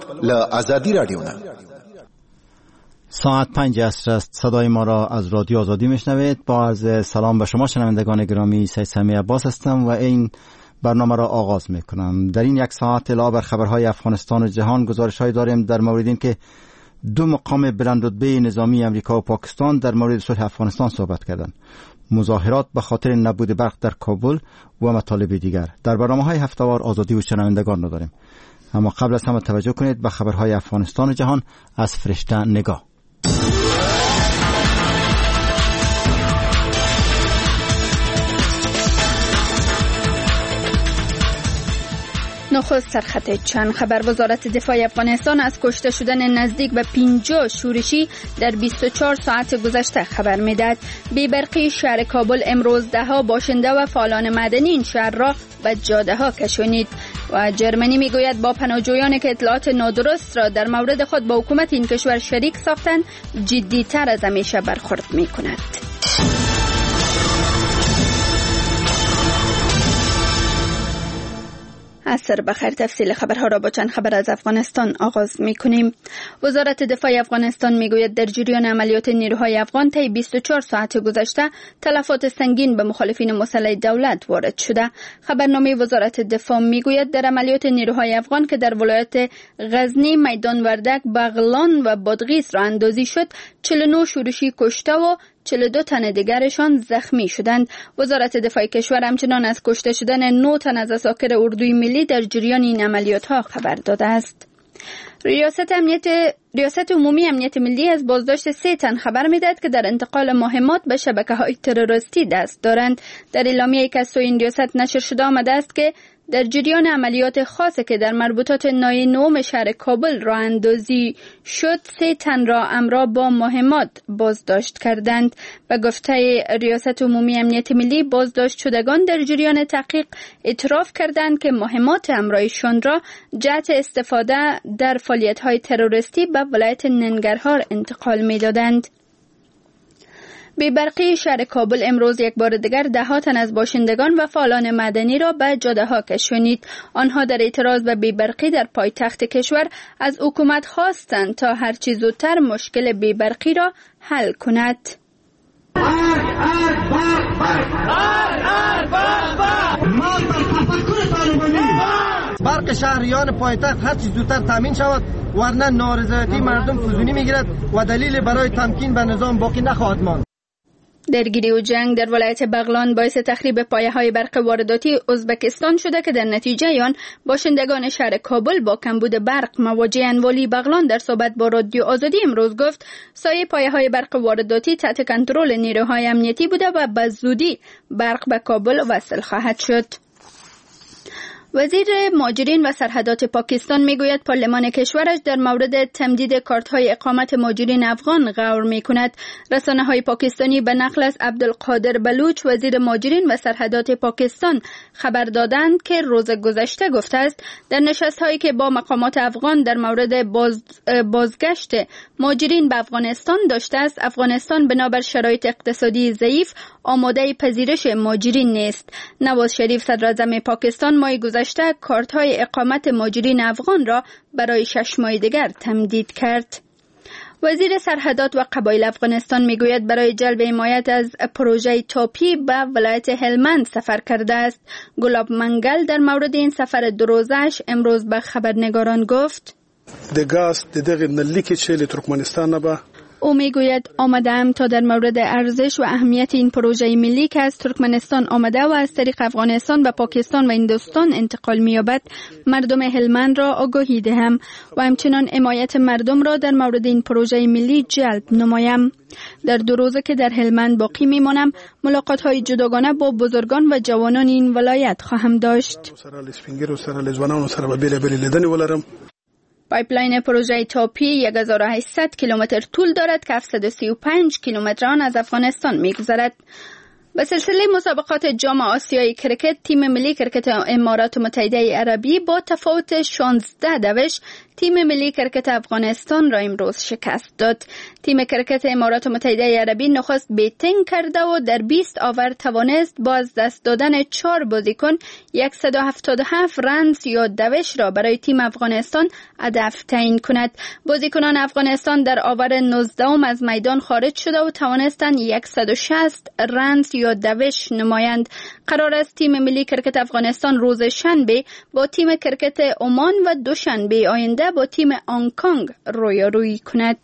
ل آزادی رادیو نه. ساعت 5 عصر است. صدای ما را از رادیو آزادی میشنوید. با عرض سلام به شما شنوندگان گرامی، سید سمی عباس هستم و این برنامه را آغاز میکنم. در این یک ساعت علاوه بر خبرهای افغانستان و جهان گزارش‌هایی داریم در مورد این که دو مقام بلند رتبه نظامی امریکا و پاکستان در مورد صلح افغانستان صحبت کردند. مظاهرات به خاطر نبود برق در کابل و مطالب دیگر. در برنامه‌های هفته‌وار آزادی و شنوندگان را داریم. اما قبل از همه توجه کنید به خبرهای افغانستان و جهان از فرشته نگاه. نخست سرخط چند خبر. وزارت دفاع افغانستان از کشته شدن نزدیک به 50 شورشی در 24 ساعت گذشته خبر میدهد. بی‌برقی شهر کابل امروز ده‌ها باشنده و فعالان مدنی این شهر را به جاده‌ها کشانید. و جرمنی میگوید با پناهجویانی که اطلاعات نادرست را در مورد خود با حکومت این کشور شریک ساختند جدی‌تر از همیشه برخورد می‌کند. عصر بخیر. تفصیل خبرها را با چند خبر از افغانستان آغاز می‌کنیم. وزارت دفاع افغانستان میگوید در جریان عملیات نیروهای افغان طی 24 ساعت گذشته تلفات سنگین به مخالفین مسلح دولت وارد شده. خبرنامه وزارت دفاع میگوید در عملیات نیروهای افغان که در ولایت غزنی، میدان وردک، بغلان و بادغیس راه اندازی شد، 49 شورشی کشته و 42 تن دیگرشان زخمی شدند. وزارت دفاع کشور همچنان از کشته شدن 9 تن از عساکر اردوی ملی در جریان این عملیات‌ها خبر داده است. ریاست عمومی امنیت ملی از بازداشت 3 تن خبر می‌دهد که در انتقال مهمات به شبکه‌های تروریستی دست دارند. در اعلامیه‌ای که از سوی این ریاست نشر شده آمده است که در جریان عملیات خاصی که در مربوطات ناحیه نهم شهر کابل راه اندازی شد، 3 تن را همراه با مهمات بازداشت کردند. به گفته ریاست عمومی امنیت ملی، بازداشت شدگان در جریان تحقیق اعتراف کردند که مهمات همراهشان را جهت استفاده در فعالیت‌های تروریستی به ولایت ننگرهار انتقال می‌دادند. بی‌برقی شهر کابل امروز یک بار دیگر ده‌ها تن از باشندگان و فعالان مدنی را به جاده‌ها کشانید. آنها در اعتراض به بی‌برقی در پایتخت کشور از حکومت خواستند تا هر چه زودتر مشکل بی‌برقی را حل کند. برق شهریان پایتخت هر چه زودتر تامین شود، ورنه نارضایتی مردم فزونی میگیرد و دلیل برای تمکین به نظام باقی نخواهد ماند. درگیری و جنگ در ولایت بغلان باعث تخریب پایه‌های برق وارداتی ازبکستان شده که در نتیجه آن باشندگان شهر کابل با کمبود برق مواجه‌اند. ولی بغلان در صحبت با رادیو آزادی امروز گفت سایر پایه‌های برق وارداتی تحت کنترل نیروهای امنیتی بوده و به زودی برق به کابل وصل خواهد شد. وزیر مهاجرین و سرحدات پاکستان میگوید پارلمان کشورش در مورد تمدید کارت‌های اقامت مهاجرین افغان غور می‌کند. رسانه‌های پاکستانی به نقل از عبدالقادر بلوچ وزیر مهاجرین و سرحدات پاکستان خبر دادند که روز گذشته گفته است در نشست‌هایی که با مقامات افغان در مورد بازگشت مهاجرین به افغانستان داشته است، افغانستان بنابر شرایط اقتصادی ضعیف آماده پذیرش مهاجرین نیست. نواز شریف صدراعظم پاکستان ماه گذشته کارت‌های اقامت مهاجرین افغان را برای 6 ماه دیگر تمدید کرد. وزیر سرحدات و قبایل افغانستان میگوید برای جلب حمایت از پروژه تاپی به ولایت هلمند سفر کرده است. گلاب منگل در مورد این سفر 2 روزه‌اش امروز به خبرنگاران گفت: د ګاز د دغه نلیکې چې له ترکمنستان نه به او میگوید آمدم تا در مورد ارزش و اهمیت این پروژه ملی که از ترکمنستان آمده و از طریق افغانستان به پاکستان و هندوستان انتقال می‌یابد مردم هلمند را آگاهی دهم و همچنان حمایت مردم را در مورد این پروژه ملی جلب نمایم. در 2 روزه که در هلمند باقی میمانم ملاقات‌های جداگانه با بزرگان و جوانان این ولایت خواهم داشت. پایپلاین پروژه تاپی 1800 کیلومتر طول دارد که 735 کیلومتر آن از افغانستان می‌گذرد. به سلسله مسابقات جام آسیای کرکت، تیم ملی کرکت امارات متحده عربی با تفاوت 16 دوش تیم ملی کرکت افغانستان را امروز شکست داد. تیم کرکت امارات متحده عربی نخست بیتینگ کرده و در 20 آور توانست با از دست دادن 4 بازیکن 177 رنز یا دوش را برای تیم افغانستان هدف تعیین کند. بازیکنان افغانستان در آور 19 از میدان خارج شده و توانستند 160 رنز یا دوش نمایند. قرار است تیم ملی کرکت افغانستان روز شنبه با تیم کرکت عمان و دوشنبه آینده با تیم هنگ‌کنگ رویارویی کند.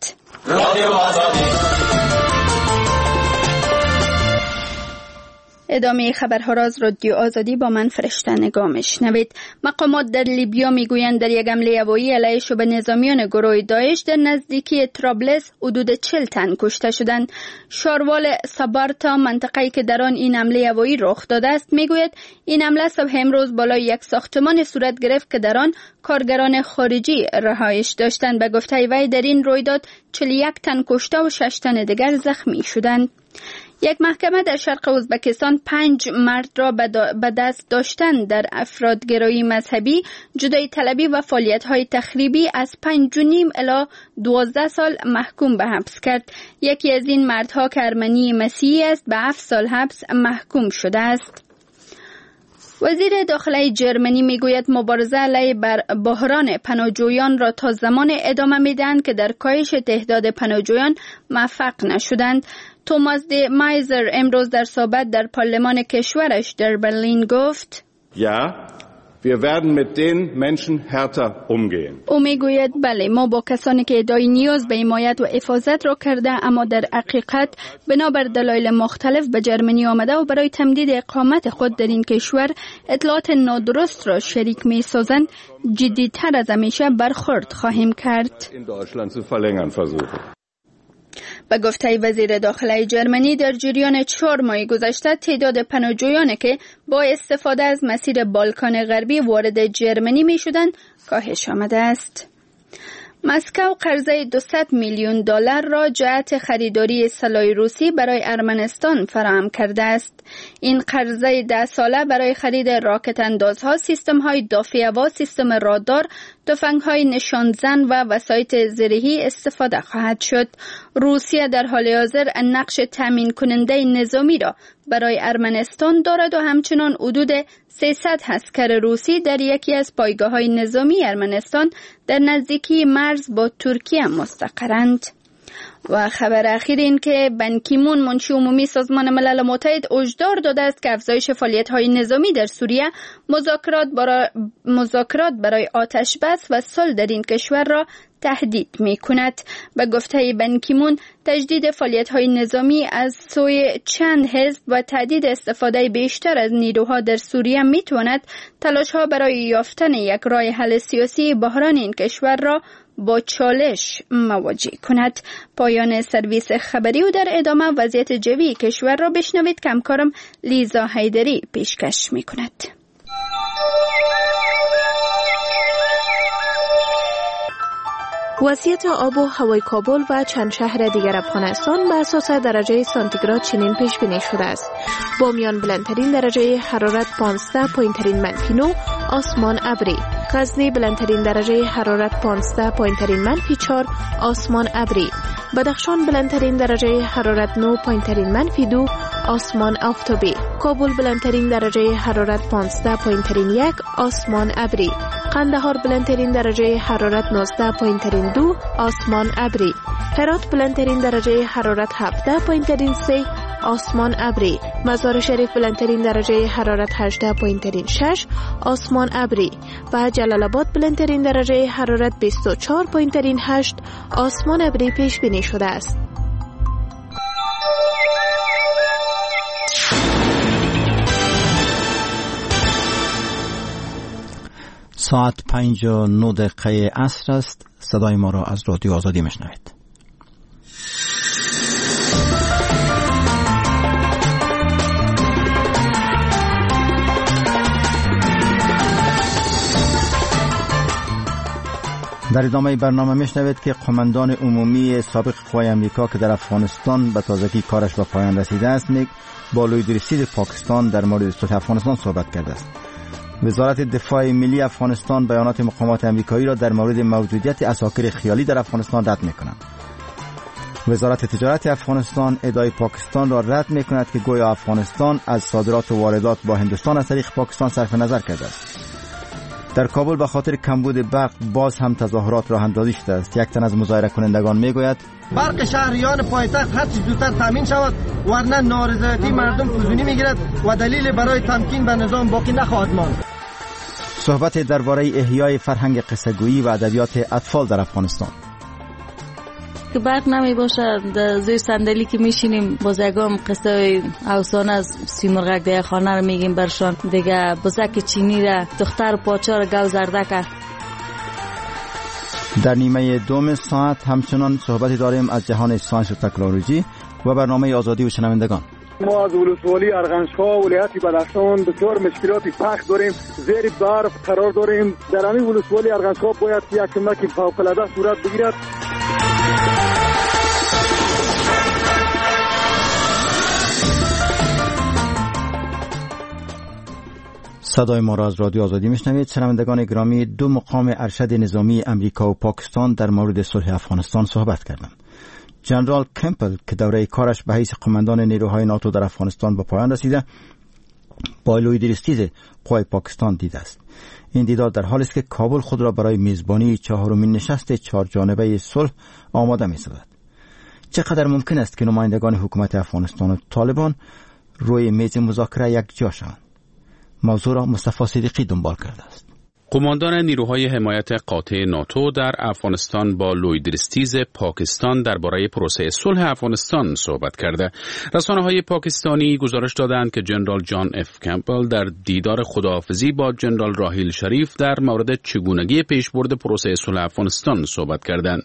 ادامه خبرها را از رادیو آزادی با من فرشته نگاه میشنوید. مقامات در لیبیا میگویند در یک حمله هوایی علیه شبه نظامیان گروه داعش در نزدیکی طرابلس حدود 40 تن کشته شدند. شاروال سابارتا، منطقه‌ای که در آن این حمله هوایی رخ داده است، میگوید این حمله صبح امروز بالای یک ساختمان صورت گرفت که در آن کارگران خارجی رهایش داشتند. به گفته وی در این رویداد 41 تن کشته و 6 تن دیگر زخمی شدند. یک محکمه در شرق ازبکستان 5 مرد را به دست داشتن در افرادگرایی مذهبی، جدایی طلبی و فعالیت‌های تخریبی از 5.5 الی 12 سال محکوم به حبس کرد. یکی از این مردها که ارمنی مسیحی است به 7 سال حبس محکوم شده است. وزیر داخلی جرمنی میگوید مبارزه علیه بحران پناهجویان را تا زمان ادامه میدهند که در کاهش تعداد پناهجویان موفق نشدند. توماس دی مایزر امروز در صحبت در پارلمان کشورش در برلین گفت: Wir werden mit den Menschen härter umgehen. او میگوید بله، ما با کسانی که ادعای نیاز به حمایت و حفاظت را کرده اما در حقیقت بنابر دلایل مختلف به جرمنی آمده و برای تمدید اقامت خود در این کشور اطلاعات نادرست را شریک می سازند، جدی‌تر از همیشه برخورد خواهیم کرد. به گفته وزیر داخلی جرمنی در جریان 4 ماه گذشته تعداد پناهجویانی که با استفاده از مسیر بالکان غربی وارد جرمنی می شدند کاهش آمده است. مسکو قرضه $200 میلیون را جهت خریداری سلاح روسی برای ارمنستان فراهم کرده است. این قرضه 10 ساله برای خرید راکت اندازها، سیستم‌های دافع هوا، سیستم رادار، تفنگ‌های نشانزن و وسایط زرهی استفاده خواهد شد. روسیه در حال حاضر نقش تامین کننده نظامی را برای ارمنستان دارد و همچنان حدود 300 عسکر روسی در یکی از پایگاه‌های نظامی ارمنستان در نزدیکی مرز با ترکیه مستقرند. و خبر اخیر این که بن کی مون، منشی عمومی سازمان ملل متحد، هشدار داده است که افزایش فعالیت‌های نظامی در سوریه مذاکرات برای آتش بس و صلح در این کشور را تهدید می‌کند. به گفته بن کی مون، تجدید فعالیت‌های نظامی از سوی چند حزب و تهدید استفاده بیشتر از نیروها در سوریه می‌تواند تلاش‌ها برای یافتن یک راه حل سیاسی بحران این کشور را با چالش مواجه کند. پایان سرویس خبری و در ادامه وضعیت جوی کشور را بشنوید که همکارم لیزا حیدری پیشکش می‌کند. وضعیت آب و هوای کابل و چند شهر دیگر افغانستان به اساس درجه سانتیگراد چنین پیش بینی شده است: بامیان بلندترین درجه حرارت 15، پایینترین -9، آسمان ابری. غزنی بلندترین درجه حرارت 15، پایینترین -4، آسمان ابری. بدخشان بلندترین درجه حرارت 9، پایینترین -2، آسمان آفتابی. کابل بلندترین درجه حرارت 15، پایینترین 1، آسمان ابری. قندهار بلندترین درجه حرارت 19، پایینترین 2، آسمان ابری. هرات بلندترین درجه حرارت 17، پایینترین 3، آسمان ابری. مزار شریف بلندترین درجه حرارت 18، پایینترین 6، آسمان ابری. و جلال آباد بلندترین درجه حرارت 24، پایینترین 8، آسمان ابری پیش بینی شده است. ساعت 5:09 عصر است. صدای ما را از رادیو آزادی میشنوید. در ادامه برنامه میشنوید که قماندان عمومی سابق قوای امریکا که در افغانستان به تازگی کارش به پایان رسیده است با لوی رسید پاکستان در مورد صلح افغانستان صحبت کرده است. وزارت دفاع ملی افغانستان بیانات مقامات امریکایی را در مورد موجودیت عساکر خیالی در افغانستان رد می‌کند. وزارت تجارت افغانستان ادعای پاکستان را رد می‌کند که گویا افغانستان از صادرات و واردات با هندوستان از طریق پاکستان صرف نظر کرده است. در کابل به خاطر کمبود برق باز هم تظاهرات راه اندازی شده است. یک تن از مظاهره کنندگان میگوید برق شهریان پایتخت هر چه زودتر تامین شود، ورنه نارضایتی مردم فزونی میگیرد و دلیل برای تمکین به نظام باقی نخواهد ماند. صحبت درباره احیای فرهنگ قصه‌گویی و ادبیات اطفال در افغانستان. که برق نمی باشه در زیر صندلی که میشینیم باز یکم قصه افسانه از سیمرغک در خانه رو میگیم برشان. دیگه بزک چینی را دختر پاچا را گو زرده کرد. در نیمه دوم ساعت همچنان صحبتی داریم از جهان ساینس و تکنولوژی و برنامه آزادی و شنوندگان. ما از ولسوالی ارغنج‌ها ولایت بدخشان بسیار مشکلات سخت داریم، زیر برف قرار داریم. در همین ولسوالی ارغنج‌ها باید یک کمک فوق‌العاده صورت بگیرد. صدای ما را از رادیو آزادی میشنوید. شنوندگان گرامی، دو مقام ارشد نظامی امریکا و پاکستان در مورد صلح افغانستان صحبت کردند. جنرال کمپل که دوره کارش به حیث قماندان نیروهای ناتو در افغانستان به پایان رسیده، با لوید ریستیز قوای پاکستان دیده است. این دیدار در حالی است که کابل خود را برای میزبانی چهارمین نشست 4 جانبه صلح آماده می‌سازد. چقدر ممکن است که نمایندگان حکومت افغانستان و طالبان روی میز مذاکره یک جا شوند؟ موضوع را مصطفی صدیقی دنبال کرده است. قماندان نیروهای حمایت قاطع ناتو در افغانستان با لوید ریستیز پاکستان درباره پروسه صلح افغانستان صحبت کرده. رسانه‌های پاکستانی گزارش دادند که جنرال جان اف کمپل در دیدار خداحافظی با جنرال راحیل شریف در مورد چگونگی پیشبرد پروسه صلح افغانستان صحبت کردند.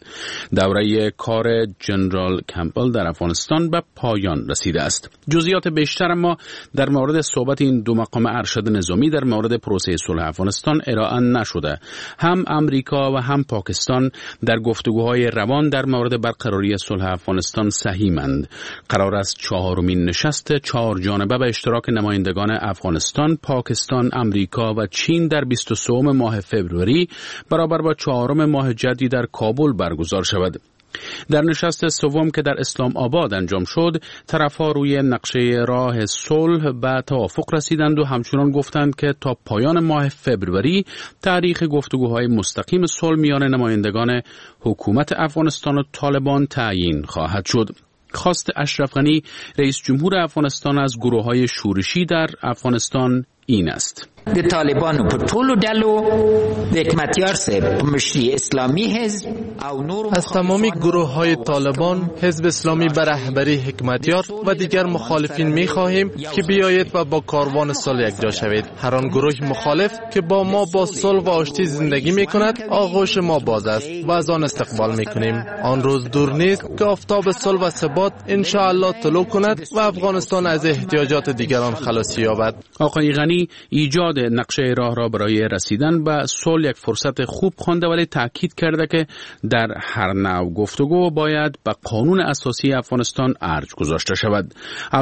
دوره کار جنرال کمپل در افغانستان به پایان رسیده است. جزئیات بیشتر ما در مورد صحبت این دو مقام ارشد نظامی در مورد پروسه صلح افغانستان ارائه نشده. هم امریکا و هم پاکستان در گفتگوهای روان در مورد برقراری صلح افغانستان سهیمند. قرار است 4مین نشست 4 جانبه به اشتراک نمایندگان افغانستان، پاکستان، امریکا و چین در 23 ماه فوریه برابر با 4 ماه جدی در کابل برگزار شود. در نشست سوم که در اسلام آباد انجام شد، طرف‌ها روی نقشه راه صلح به توافق رسیدند و همچنان گفتند که تا پایان ماه فوریه تاریخ گفتگوهای مستقیم صلح میان نمایندگان حکومت افغانستان و طالبان تعیین خواهد شد. خواست اشرف غنی رئیس جمهور افغانستان از گروه‌های شورشی در افغانستان این است: د طالبانو په ټولو ډلو د حکمتیار صاحب مشري اسلامی حزب او نور از تمامی گروه‌های طالبان، حزب اسلامی به رهبری حکمتیار و دیگر مخالفین می‌خواهیم که بیایید و با کاروان صلح یکجا شوید. هر آن گروه مخالف که با ما با صلح و آشتی زندگی می‌کند، آغوش ما باز است و از آن استقبال می‌کنیم. آن روز دور نیست که آفتاب صلح و ثبات ان شاء الله طلوع کند و افغانستان از احتیاجات دیگران خلاصی یابد. آقای غنی ایجاد نقشه راه را برای رسیدن به صلح یک فرصت خوب خوانده، ولی تاکید کرده که در هر نوع گفتگو باید به قانون اساسی افغانستان ارج گذاشته شود.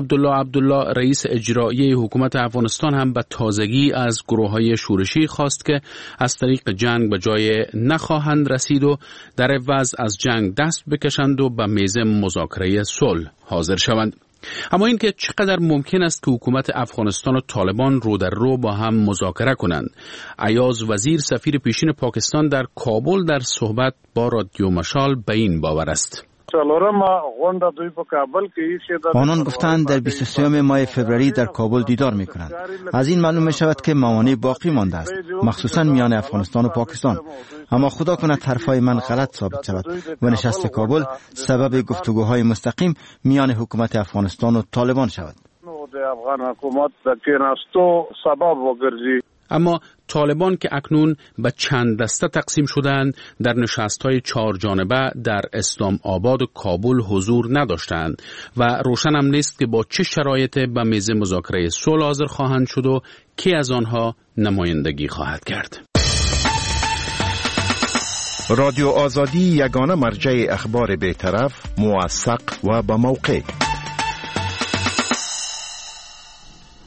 عبدالله رئیس اجرایی حکومت افغانستان هم به تازگی از گروه‌های شورشی خواست که از طریق جنگ به جای نخواهند رسید و در عوض از جنگ دست بکشند و به میز مذاکره صلح حاضر شوند. اما این که چقدر ممکن است که حکومت افغانستان و طالبان رو در رو با هم مذاکره کنند. ایاز وزیر سفیر پیشین پاکستان در کابل در صحبت با رادیو مشال به این باور است: آنان گفتند در 23 ماه فوریه در کابل دیدار می‌کنند. از این معلوم می‌شود که موانع باقی مانده است، مخصوصاً میان افغانستان و پاکستان. اما خدا کند حرفای من غلط ثابت شود و نشست کابل سبب گفتگوهای مستقیم میان حکومت افغانستان و طالبان شود. اما طالبان که اکنون به چند دسته تقسیم شدند، در نشست‌های 4 جانبه در اسلام آباد و کابل حضور نداشتند و روشن هم نیست که با چه شرایطی به میز مذاکره صلح حاضر خواهند شد و کی از آنها نمایندگی خواهد کرد. رادیو آزادی یگانه مرجع اخبار بی‌طرف، موثق و با موقع.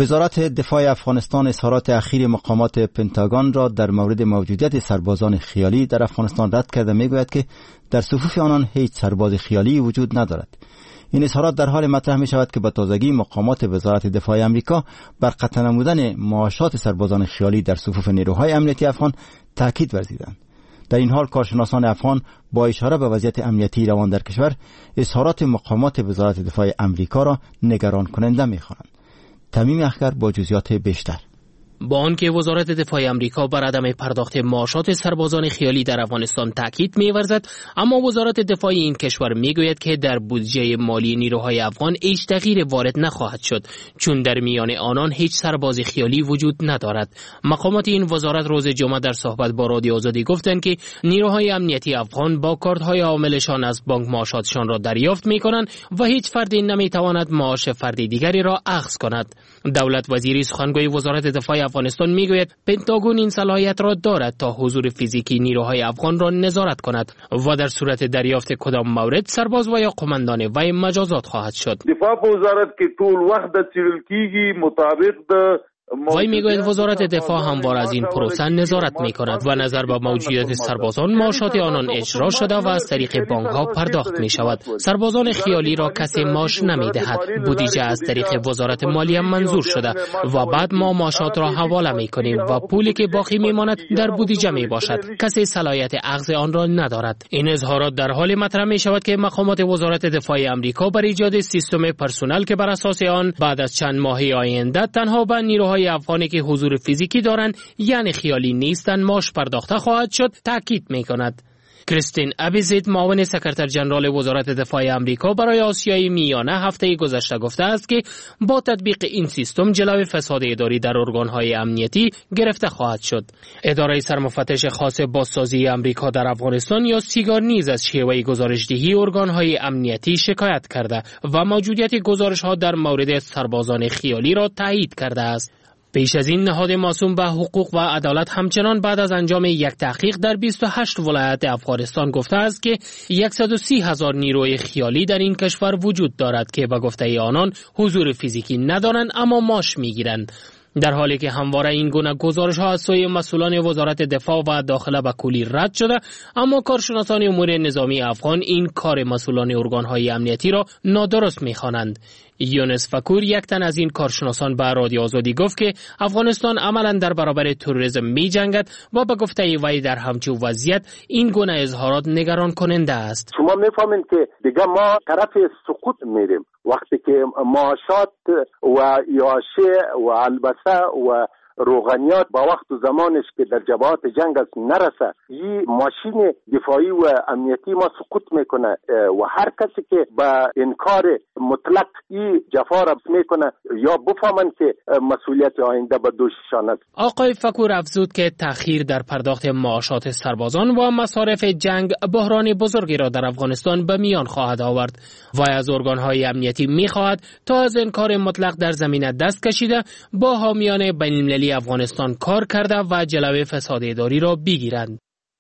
وزارت دفاع افغانستان اظهارات اخیر مقامات پنتاگون را در مورد موجودیت سربازان خیالی در افغانستان رد کرده میگوید که در صفوف آنان هیچ سرباز خیالی وجود ندارد. این اظهارات در حال مطرح می شود که به تازگی مقامات وزارت دفاع آمریکا بر قطع نمودن معاشات سربازان خیالی در صفوف نیروهای امنیتی افغان تاکید ورزیدند. در این حال کارشناسان افغان با اشاره به وضعیت امنیتی روان در کشور اظهارات مقامات وزارت دفاع آمریکا را نگران کننده می خوانند. تمیم اخگر با جزئیات بیشتر. با آنکه وزارت دفاع آمریکا بر عدم پرداخت معاشات سربازان خیالی در افغانستان تاکید می‌ورزد، اما وزارت دفاع این کشور میگوید که در بودجه مالی نیروهای افغان هیچ تغییر وارد نخواهد شد، چون در میان آنان هیچ سرباز خیالی وجود ندارد. مقامات این وزارت روز جمعه در صحبت با رادیو آزادی گفتند که نیروهای امنیتی افغان با کارت‌های عاملشان از بانک معاشاتشان را دریافت می‌کنند و هیچ فردی نمی‌تواند معاش فردی دیگری را اخذ کند. دولت وزیری سخنگوی وزارت دفاع افغانستان میگوید پنتاگون این صلاحیت را دارد تا حضور فیزیکی نیروهای افغان را نظارت کند و در صورت دریافت کدام مورد سرباز و یا قماندان وی مجازات خواهد شد. دفاع وزارت که طول وخت د څیړل کیږي مطابق د وی میگوید وزارت دفاع هموار از این پروسه نظارت میکند و نظر به موجودیت سربازان معاشات آنان اجرا شده و از طریق بانک ها پرداخت می شود. سربازان خیالی را کسی معاش نمی دهد. بودجه از طریق وزارت مالیه منظور شده و بعد ما معاشات را حواله می کنیم و پولی که باقی می ماند در بودجه می باشد. کسی صلاحیت اخذ آن را ندارد. این اظهارات در حال مطرح می شود که مقامات وزارت دفاع آمریکا بر ایجاد سیستم پرسنل که بر اساس آن بعد از چند ماه آینده تنها به نیروهای افغانی که حضور فیزیکی دارند یعنی خیالی نیستند معاش پرداخته خواهد شد تاکید می‌کند. کریستین ابیزید معاون سکرتر ژنرال وزارت دفاع آمریکا برای آسیای میانه هفته گذشته گفته است که با تطبیق این سیستم جلوی فساد اداری در ارگان‌های امنیتی گرفته خواهد شد. اداره سرمفتش خاص بازسازی آمریکا در افغانستان یا سیگار نیز از شیوه گزارشدهی ارگان‌های امنیتی شکایت کرده و موجودیت گزارش‌ها در مورد سربازان خیالی را تایید کرده است. پیش از این نهاد مسئول به حقوق و عدالت همچنان بعد از انجام یک تحقیق در 28 ولایت افغانستان گفته است که 130,000 نیروی خیالی در این کشور وجود دارد که به گفته آنان حضور فیزیکی ندارند اما معاش میگیرند. در حالی که همواره این گونه گزارش ها از سوی مسئولان وزارت دفاع و داخله به کلی رد شده، اما کارشناسان امور نظامی افغان این کار مسئولان ارگان های امنیتی را نادرست می‌خوانند. یونس فکور یک تن از این کارشناسان به رادیو آزادی گفت که افغانستان عملاً در برابر تروریسم می‌جنگد و به گفته وی در همچون وضعیت این گونه اظهارات نگران کننده است. شما می‌فهمید که دیگه ما طرف سقوط میریم وقتی که معاشات و یاشه و البسه و روغنیات با وقت و زمانش که در جبهات جنگ است نرسه، این ماشین دفاعی و امنیتی ما سقوط میکنه و هر کسی که با انکار مطلق این جفا را میکنه یا بفهمن که مسئولیت آینده به دوششان است. آقای فکور افزود که تأخیر در پرداخت معاشات سربازان و مصارف جنگ بحران بزرگی را در افغانستان به میان خواهد آورد و از ارگان‌های امنیتی میخواهد تا از انکار مطلق در زمینه دست کشیده با حامیان بین‌المللی افغانستان کار کرده و جلوی فساد اداری را بگیرند.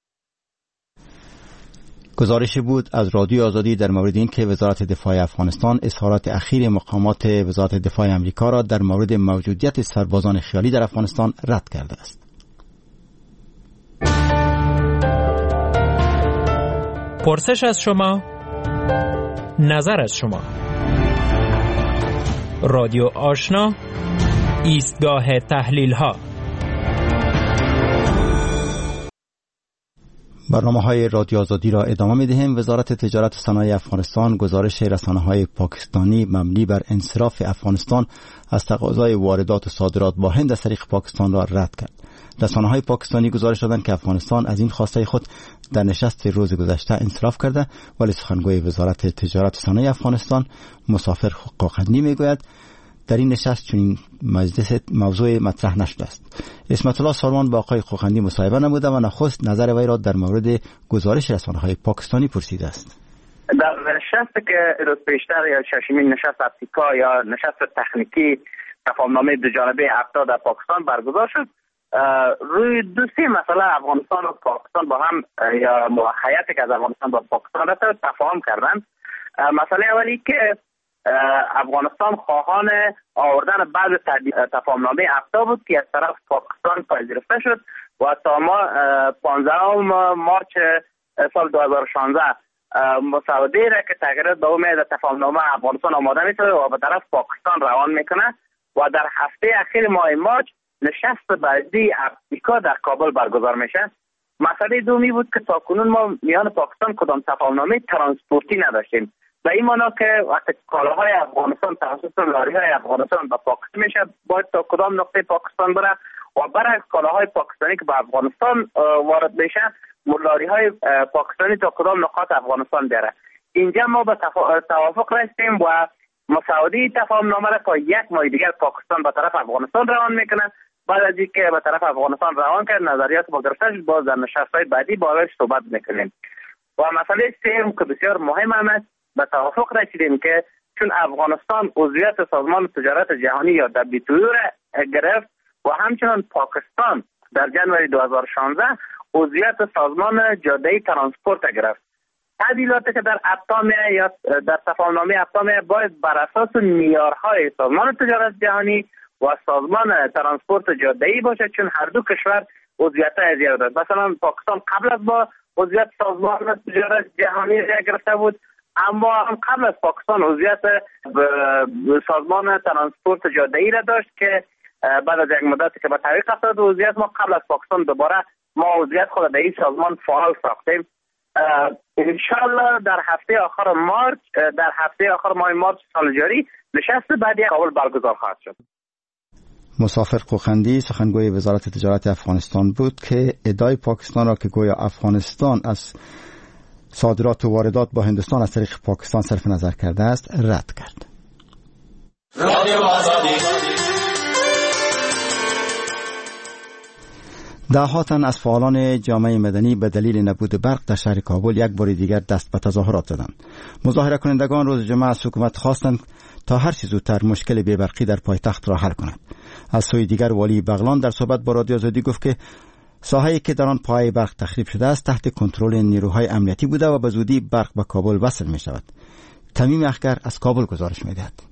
گزارشی بود از رادیو آزادی در مورد این که وزارت دفاع افغانستان اظهارات اخیر مقامات وزارت دفاع آمریکا را در مورد موجودیت سربازان خیالی در افغانستان رد کرده است. پرسش از شما، نظر از شما. رادیو آشنا، ایستگاه تحلیل ها. برنامه‌های رادیو آزادی را ادامه می‌دهیم. وزارت تجارت و صنایع افغانستان گزارش رسانه‌های پاکستانی مبنی بر انصراف افغانستان از تقاضای واردات و صادرات با هند از طریق پاکستان را رد کرد. رسانه‌های پاکستانی گزارش دادند که افغانستان از این خواسته خود در نشست روز گذشته انصراف کرده، ولی سخنگوی وزارت تجارت و صنایع افغانستان مسافر قوقندی میگوید در این نشست چنین موضوع مطرح نشده است. اسمت الله سارمان با آقای قوقندی مصاحبه نموده و نخست نظر وی را در مورد گزارش رسانه‌های پاکستانی پرسیده است. در نشست که روز پیشتر یا ششمین نشست افریقا یا نشست تکنیکی تفاهمنامه دو جانبه افتا در پاکستان برگزار شد، روی دو سه مسئله افغانستان و پاکستان با هم یا موقعیتی که از افغانستان با پاکستان را تفاهم کردند. مسئله اولی که افغانستان خواهان آوردن بعض تفاهمنامه افتا بود که از طرف پاکستان پذیرفته شد و تا ما 15 مارچ سال 2016 مسوده را که تغییرات به امید تفاهمنامه افغانستان آماده میشه و به طرف پاکستان روان میکنه و در هفته اخیر ماه مارچ نشست بعدی افریقا در کابل برگزار میشه. مسئله دومی بود که تاکنون ما میان پاکستان کدام تفاهمنامه ترانسپورتی نداشتیم. به این معنا که وقتی کالاهای افغانستان توسط لاری‌های افغانستان به پاکستان میشه باید تا کدام نقطه پاکستان بره و برای کالاهای پاکستانی که به افغانستان وارد میشه لاری‌های پاکستانی تا کدام نقاط افغانستان بره. اینجا ما به توافق رسیدیم و مسوده تفاهمنامه را تا یک ماه دیگر پاکستان به طرف افغانستان روان میکنه. بعد از اینکه به طرف افغانستان روان کرد نظریات با گرفته شد باز در نشست‌های بعدی باهاش صحبت میکنیم. و مسئله سوم که بسیار مهم است به توافق رسیدیم که چون افغانستان عضویت سازمان تجارت جهانی یا WTO را گرفت و همچنین پاکستان در جنوری 2016 عضویت سازمان جاده‌ای ترانسپورت گرفت. تعدیلاتی که در افتا یا در تفاهمنامه افتا باید بر اساس معیارهای سازمان تجارت جهانی و سازمان ترانسپورت جاده‌ای باشه چون هر دو کشور عضویت زیاد داشت. مثلا پاکستان قبل از با عضویت سازمان تجارت جهانی گرفته بود، اما هم قبل از پاکستان عضویت سازمان ترانسپورت جاده‌ای را داشت که بعد از یک مدتی که به تعویق افتاد عضویت ما قبل از پاکستان دوباره ما عضویت خود در این سازمان فعال ساختیم. انشالله در هفته آخر ماه مارچ سال جاری نشست بعدی کابل برگزار خواهد شد. مسافر قوخندی سخنگوی وزارت تجارت افغانستان بود که ادعای پاکستان را که گویا افغانستان از صادرات و واردات با هندوستان از طریق پاکستان صرف نظر کرده است رد کرد. ده‌ها تن از فعالان جامعه مدنی به دلیل نبود برق در شهر کابل یک بار دیگر دست به تظاهرات زدند. مظاهره کنندگان روز جمعه از حکومت خواستند تا هر چه زودتر مشکل بی‌برقی در پایتخت را حل کند. از سوی دیگر والی بغلان در صحبت با رادیو آزادی گفت که ساحه‌ای که در آن پایه برق تخریب شده است تحت کنترل نیروهای امنیتی بوده و به زودی برق به کابل وصل می شود. تمیم اخگر از کابل گزارش می دهد.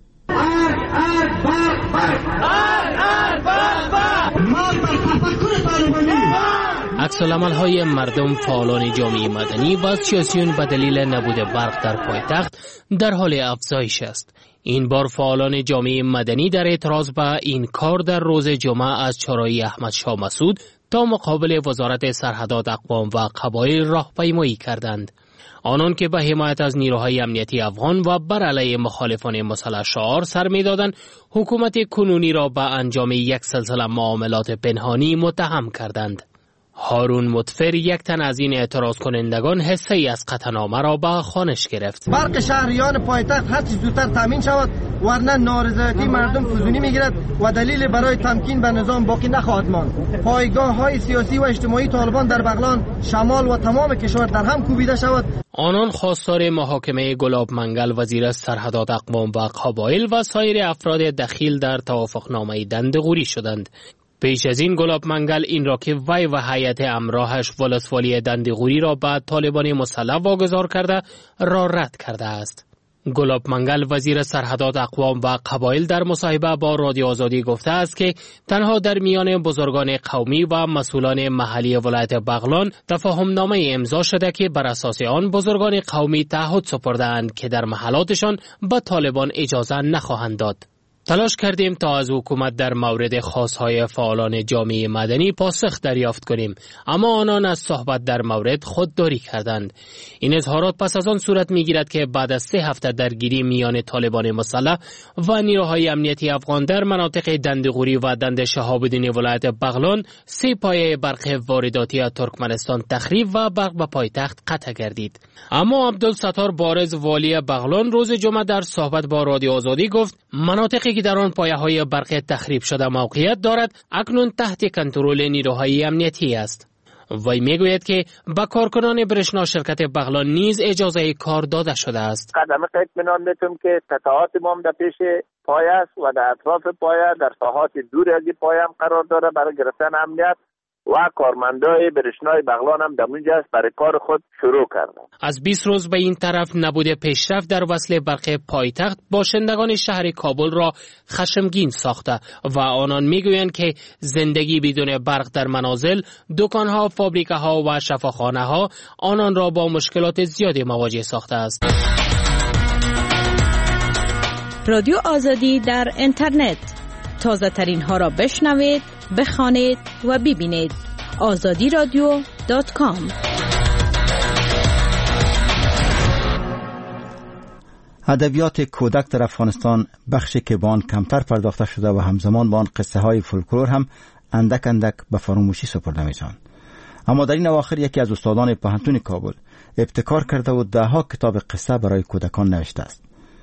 عکس‌العمل‌های مردم، فعالان جامعه مدنی و سیاسیون به دلیل نبود برق در پایتخت در حال افزایش است. این بار فعالان جامعه مدنی در اعتراض به این کار در روز جمعه از چهارراه احمد شاه مسعود تا مقابل وزارت سرحدات اقوام و قبایل راهپیمایی کردند. آنان که به حمایت از نیروهای امنیتی افغان و بر علیه مخالفان مسلح شعار سر می‌دادند، حکومت کنونی را به انجام یک سلسله معاملات پنهانی متهم کردند. هارون مطفر یک تن از این اعتراض کنندگان حصه ای از قطعنامه را به خوانش گرفت. برق شهریان پایتخت هر چه زودتر تامین شود ورنه نارضایتی مردم فزونی میگیرد و دلیل برای تمکین به نظام باقی نخواهد ماند. پایگاه های سیاسی و اجتماعی طالبان در بغلان، شمال و تمام کشور در هم کوبیده شود. آنان خواستار محاکمه گلاب منگل وزیر سرحدات اقوام و قبایل و سایر افراد دخیل در توافقنامه دندغوری شدند. پیش از این گلاب منگل این را که وی و هیئت همراهش ولسوالی دندغوری را به طالبان مسلح واگذار کرده را رد کرده است. گلاب منگل وزیر سرحدات اقوام و قبایل در مصاحبه با رادیو آزادی گفته است که تنها در میان بزرگان قومی و مسئولان محلی ولایت بغلان تفاهمنامه امضا شده که بر اساس آن بزرگان قومی تعهد سپرده‌اند که در محلاتشان به طالبان اجازه نخواهند داد. تلاش کردیم تا از حکومت در مورد خواستهای فعالان جامعه مدنی پاسخ دریافت کنیم، اما آنان از صحبت در مورد خودداری کردند. این اظهارات پس از آن صورت می‌گیرد که بعد از 3 هفته درگیری میان طالبان مسلح و نیروهای امنیتی افغان در مناطق دندغوری و دند شهاب الدین ولایت بغلان 3 پایه برق وارداتی ترکمنستان تخریب و برق به پایتخت قطع گردید. اما عبدالستار بارز والی بغلان روز جمعه در صحبت با رادیو آزادی گفت مناطقی که در آن پایه‌های برق تخریب شده موقعیت دارد اکنون تحت کنترل نیروهای امنیتی است. وی میگوید که به کارکنان برشنا شرکت بغلان نیز اجازه کار داده شده است. قدم اطمینان میتونم که قطعات ما در پیش پایه است و در اطراف پایه در ساحات دور از پایه هم قرار داره برای گرفتن امنیت و کارمندای برشنای بغلان هم در اونجا برای کار خود شروع کردن. از 20 روز به این طرف نبود پیشرفت در وصل برق پایتخت باشندگان شهر کابل را خشمگین ساخته و آنان میگویند که زندگی بدون برق در منازل، دکانها، فابریکه‌ها و شفاخانه‌ها آنان را با مشکلات زیادی مواجه ساخته است. رادیو آزادی در اینترنت، تازه ترین ها را بشنوید، بخوانید و ببینید. azadiradio.com. ادبیات کودک در افغانستان بخشی که با آن کمتر پرداخته شده و همزمان با آن قصه های فولکلور هم اندک اندک به فراموشی سپرده میشن. اما در این اواخر یکی از استادان پوهنتون کابل ابتکار کرده و دهها کتاب قصه برای کودکان نوشته است.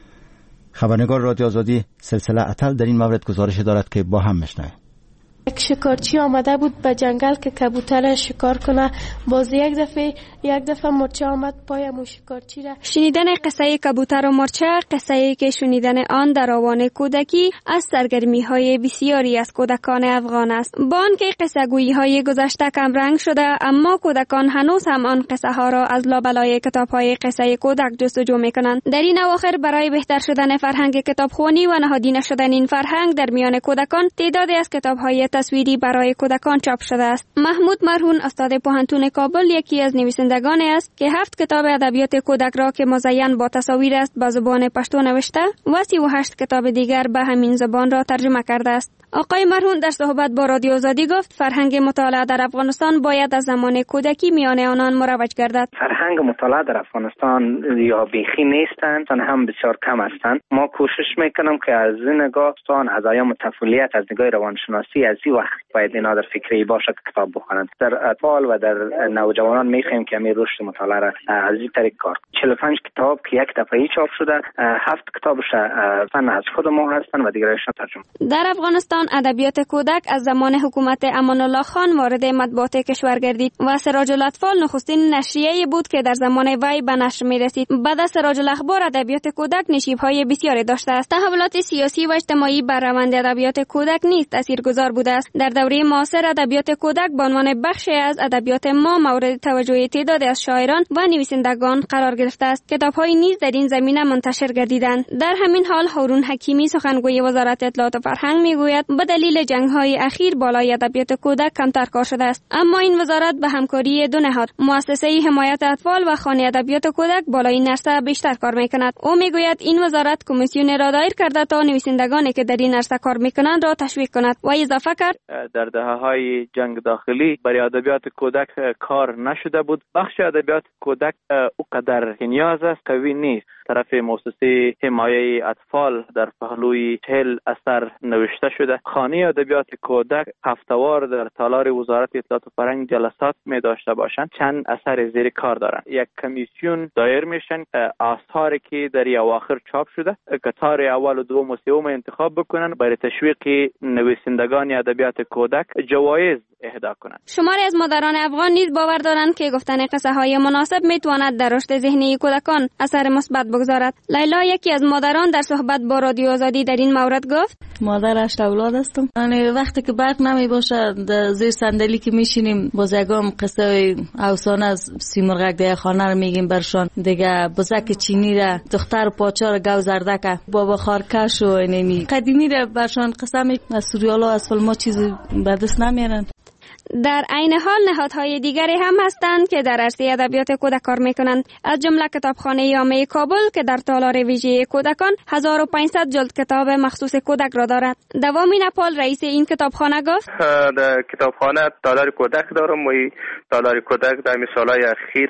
خبرنگار رادیو آزادی سلسله اتل در این مورد گزارش دارد که با هم میشنویم. یک شکارچی آمده بود به جنگل که کبوتر شکار کنه. باز یک دفعه مرچه آمد پای مو شکارچی را. شنیدن قصه کبوتر و مرچه، قصه‌ای که شنیدن آن در آوان کودکی از سرگرمی‌های بسیاری از کودکان افغان است. با آنکه قصه‌گویی‌های گذشته کم رنگ شده، اما کودکان هنوز هم آن قصه‌ها را از لابلای کتاب‌های قصه کودک جستجو می‌کنند. در این اواخر برای بهتر شدن فرهنگ کتابخوانی و نهادینه شدن این فرهنگ در میان کودکان، تعدادی از کتاب‌های تصویری برای کودکان چاپ شده است. محمود مرهون استاد پوهنتون کابل یکی از نویسندگان است که 7 کتاب ادبیات کودک را که مزین با تصاویر است به زبان پشتو نوشته و 38 کتاب دیگر به همین زبان را ترجمه کرده است. آقای مرهون در صحبت با رادیو آزادی گفت فرهنگ مطالعه در افغانستان باید از زمان کودکی میان آنان مروج گردد. فرهنگ مطالعه در افغانستان یا بیخی نیستند، هم بسیار کم هستند. ما کوشش میکنیم که از این نگاه از ایام طفولیت، از نگاه روانشناسی، از این وقت باید اینا در فکری باشه که کتاب بخونند. در اطفال و در نوجوانان میخوایم که می رشد مطالعه را از این طریق کار. 45 کتاب که یک دفعه چاپ شده، 7 کتابش فن از خود ما هستند و دیگرش ترجمه. در افغانستان ادبیات کودک از زمان حکومت امان الله خان وارد مطبوعات کشور گردید و سراج الاطفال نخستین نشریه‌ای بود که در زمان وی به نشر می‌رسید. بعد از سراج الاخبار ادبیات کودک نشیب‌های بسیاری داشته است. تحولات سیاسی و اجتماعی بر روند ادبیات کودک نیز تاثیرگذار بوده است. در دوره معاصر ادبیات کودک به عنوان بخشی از ادبیات ما مورد توجه تعدادی از شاعران و نویسندگان قرار گرفته است. کتاب‌های نیز در این زمینه منتشر گردیدند. در همین حال هارون حکیمی سخنگوی وزارت اطلاعات و فرهنگ میگوید به دلیل جنگ‌های اخیر بالای ادبیات کودک کمتر کار شده است، اما این وزارت به همکاری دو نهاد، مؤسسه حمایت اطفال و خانه ادبیات کودک بالای این عرصه بیشتر کار می‌کند. او میگوید این وزارت کمیسیون را دایر کرده تا نویسندگانی که در این عرصه کار می‌کنند را تشویق کند و اضافه کرد در دهه‌های جنگ داخلی برای ادبیات کودک کار نشده بود. بخش ادبیات کودک اونقدر نیاز است قوی نیست. طرف مؤسسه حمایت اطفال در پهلوی 40 اثر نوشته شده. خانه ادبیات کودک هفته‌وار در تالار وزارت اطلاعات و فرهنگ جلسات می داشته باشند. چند اثر زیر کار دارند. یک کمیسیون دایر میشن آثاری که در اواخر چاپ شده کتار اول و دوم و سوم انتخاب بکنن برای تشویق نویسندگان ادبیات کودک جوایز اهدا کنند. شماری از مادران افغان نیز باور دارند که گفتن قصه های مناسب میتواند در رشد ذهنی کودکان اثر مثبت بگذارد. لیلا یکی از مادران در صحبت با رادیو آزادی در این مورد گفت مادر 8 اولاد هستم. یعنی وقتی که برق نمی باشه در زیر صندلی که میشینیم باز یگام قصه افسانه از سیمرغک در خانه رو میگیم برشان. دیگه بزک چینی را دختر پاچا را گو زردک بابا خارکش و اینمی قدیمی را برشان قصه می از سریالا از فیلم‌ها چیزی به دست نمیارن. در عین حال نهادهای دیگری هم هستند که در عرصه ادبیات کودک کار میکنند، از جمله کتابخانه عامه کابل که در تالار ویژه کودکان 1500 جلد کتاب مخصوص کودک را دارد. دوامی نپال رئیس این کتابخانه گفت در کتابخانه تالار کودک دارم و تالار کودک در سالهای اخیر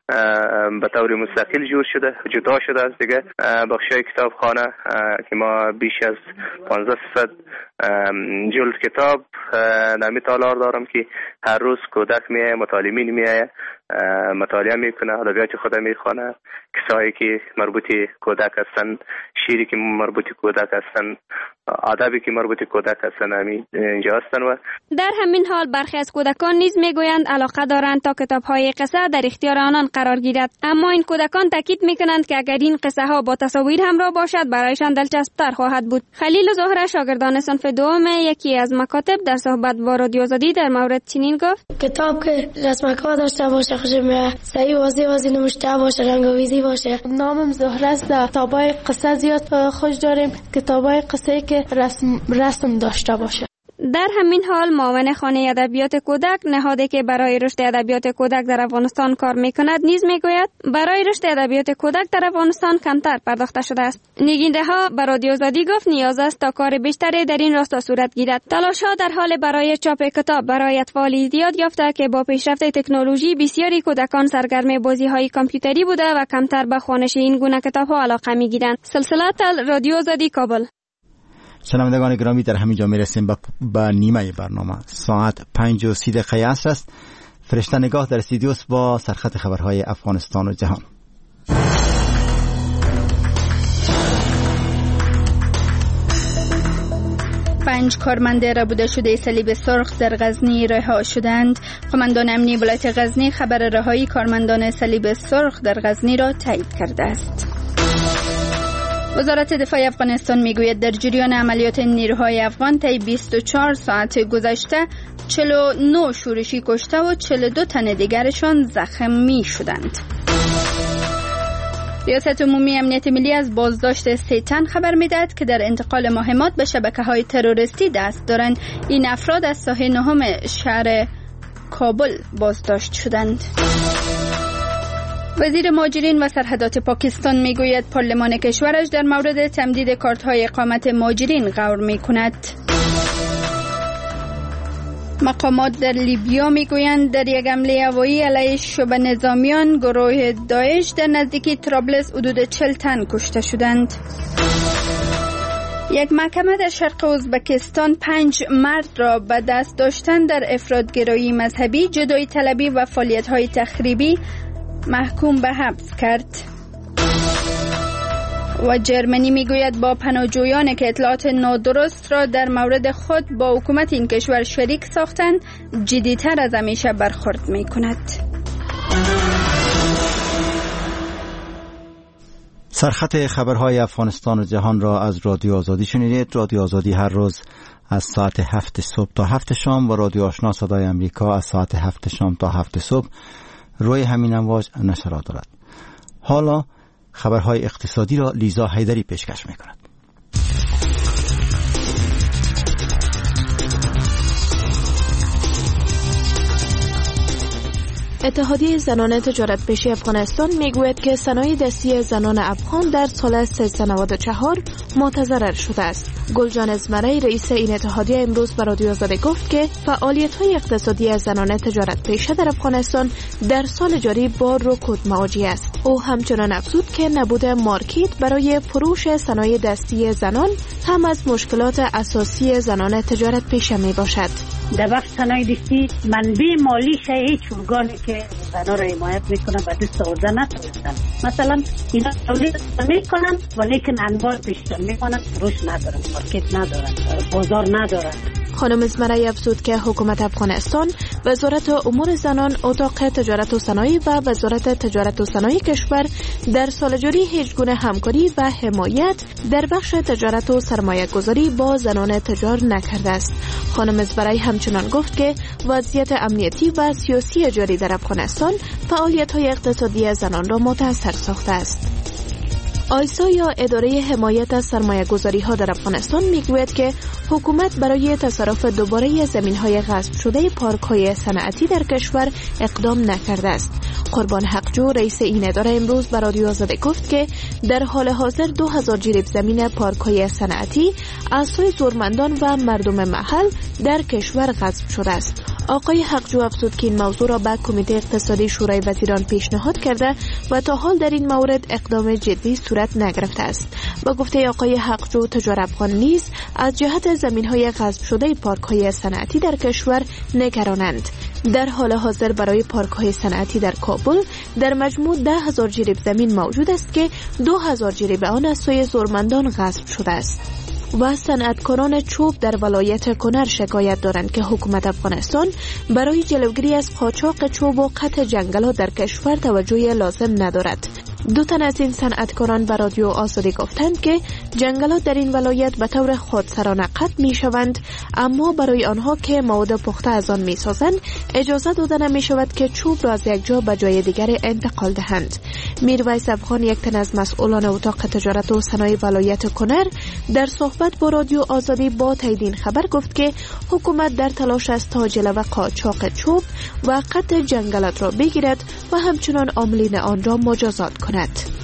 به طور مستقل جدا شده است دیگه. بخشای کتابخانه که ما بیش از 1500 جلد کتاب در تالار دارم که هر روز کودک میایه، مطالعین میایه مطالعه میکنه، ادبیات خود میخوانه، قصه‌ای که مربوط کودک هستن، شعری که مربوط کودک هستن، ادبی که مربوط کودک هستن اینجا هستن. و در همین حال برخی از کودکان نیز میگویند علاقه دارند تا کتاب‌های قصه در اختیار آنان قرار گیرد، اما این کودکان تاکید میکنند که اگر این قصه ها با تصاویر همراه باشد برایشان دلچسب‌تر خواهد بود. خلیل زهره شاگردان صنف دوم یکی از مکاتب در صحبت با رادیو آزادی در مورد چنین گفت: کتاب که رسم‌ها داشته باشه، خوشم میاد، صحیح واضح نوشته باشه، رنگ‌آمیزی باشه. نامم زهره است. کتابای قصه زیاد خوش داریم، کتابای قصه که رسم داشته باشه. در همین حال معاون خانه ادبیات کودک، نهادی که برای رشد ادبیات کودک در افغانستان کار میکند، نیز میگوید برای رشد ادبیات کودک در افغانستان کمتر پرداخته شده است. نگینده ها به رادیو آزادی گفت نیاز است تا کار بیشتری در این راستا صورت گیرد. تلاش ها در حال برای چاپ کتاب برای اطفال ایجاد یافته که با پیشرفت تکنولوژی بسیاری کودکان سرگرم بازی های کامپیوتری بوده و کمتر به خوانش این گونه کتاب ها علاقه میگیرند. سلسله تل رادیو آزادی کابل. شنوندگان گرامی، در همین جا میرسیم به نیمه برنامه. ساعت 5:30 عصر است. فرشته نگاه در استودیوست با سرخط خبرهای افغانستان و جهان. 5 کارمند ربوده شده صلیب سرخ در غزنی رها شدند. قماندان امنی ولایت غزنی خبر رهایی کارمندان صلیب سرخ در غزنی را تایید کرده است. وزارت دفاع افغانستان میگوید در جریان عملیات نیروهای افغان طی 24 ساعت گذشته 49 شورشی کشته و 42 تن دیگرشان زخمی شدند. ریاست عمومی امنیت ملی از بازداشت 3 تن خبر میدهد که در انتقال مهمات به شبکه‌های تروریستی دست دارند. این افراد از ساحه 9 شهر کابل بازداشت شدند. وزیر مهاجرین و سرحدات پاکستان میگوید پارلمان کشورش در مورد تمدید کارت‌های اقامت مهاجرین غور میکند. مقامات در لیبیا میگویند در یک حمله هوایی علیه شبه نظامیان گروه داعش در نزدیکی طرابلس حدود 40 تن کشته شدند. یک محکمه در شرق ازبکستان 5 مرد را به دست داشتن در افراط‌گرایی مذهبی، جدایی طلبی و فعالیت‌های تخریبی محکوم به حبس کرد. و جرمنی میگوید با پناهجویانی که اطلاعات نادرست را در مورد خود با حکومت این کشور شریک ساختند جدی‌تر از همیشه برخورد میکند. سرخط خبرهای افغانستان و جهان را از رادیو آزادی شنیدید. رادیو آزادی هر روز از ساعت 7 صبح تا 7 شام و رادیو آشنا صدای امریکا از ساعت 7 شام تا 7 صبح روی همین امواج نشرات دارد. حالا خبرهای اقتصادی را لیزا حیدری پیشکش می‌کند. اتحادیه زنان تجارت پیشی افغانستان میگوید که صنایع دستی زنان افغان در سال 1394 متضرر شده است. گلجان ازمری رئیس این اتحادیه امروز به رادیو آزادی گفت که فعالیت‌های اقتصادی زنان تجارت پیشه در افغانستان در سال جاری با رکود مواجه است. او همچنان افزود که نبود مارکت برای فروش صنایع دستی زنان هم از مشکلات اساسی زنان تجارت پیشه می باشد. در بخش صنایع دستی منبع مالیش هیچ ارگانی که زنان را حمایت میکنه به دست آورده نتونستن. مثلا اینا تولید میکنن ولیکن انبار پیشتر میکنن، فروش ندارن، مارکت ندارن، بازار ندارن. خانم ازمری افزود که حکومت افغانستان، وزارت امور زنان، اتاق تجارت و صنایع و وزارت تجارت و صنایع کشور در سال جاری هیچ گونه همکاری و حمایت در بخش تجارت و سرمایه گذاری با زنان تجار نکرده است. خانم ازمری همچنان گفت که وضعیت امنیتی و سیاسی جاری در افغانستان فعالیت‌های اقتصادی زنان را متاثر ساخته است. آیسا یا اداره حمایت از سرمایه گذاری ها در افغانستان میگوید که حکومت برای تصرف دوباره زمین های غصب شده پارک های صنعتی در کشور اقدام نکرده است. قربان حقجو رئیس این اداره امروز به رادیو آزادی گفت که در حال حاضر 2000 جریب زمین پارک های صنعتی از سوی زورمندان و مردم محل در کشور غصب شده است. آقای حقجو افزود که این موضوع را به کمیته اقتصادی شورای وزیران پیشنهاد کرده و تا حال در این مورد اقدام جدی صورت نگرفته است. با گفته آقای حقجو، تجار افغان نیز از جهت زمین‌های غصب شده پارک‌های صنعتی در کشور نگرانند. در حال حاضر برای پارک‌های صنعتی در کابل در مجموع 10,000 جریب زمین موجود است که 2,000 جریب آن از سوی زورمندان غصب شده است. و صنعتکاران چوب در ولایت کنر شکایت دارند که حکومت افغانستان برای جلوگیری از قاچاق چوب و قطع جنگلات در کشور توجه لازم ندارد. 2 تن از این صنعتکاران به رادیو آزادی گفتند که جنگلات در این ولایت به طور خودسرانه قطع می شوند، اما برای آنها که مواد پخته از آن می سازند اجازه داده نمی شود که چوب را از یک جا به جای دیگر انتقال دهند. میرویس افغان، یک تن از مسئولان اتاق تجارت و صنایع ولایت کنر، در صحبت با رادیو آزادی با تایید این خبر گفت که حکومت در تلاش است تا جلوه قاچاق چوب و قطع جنگلات را بگیرد و همچنان عاملین آن را مجازات کند.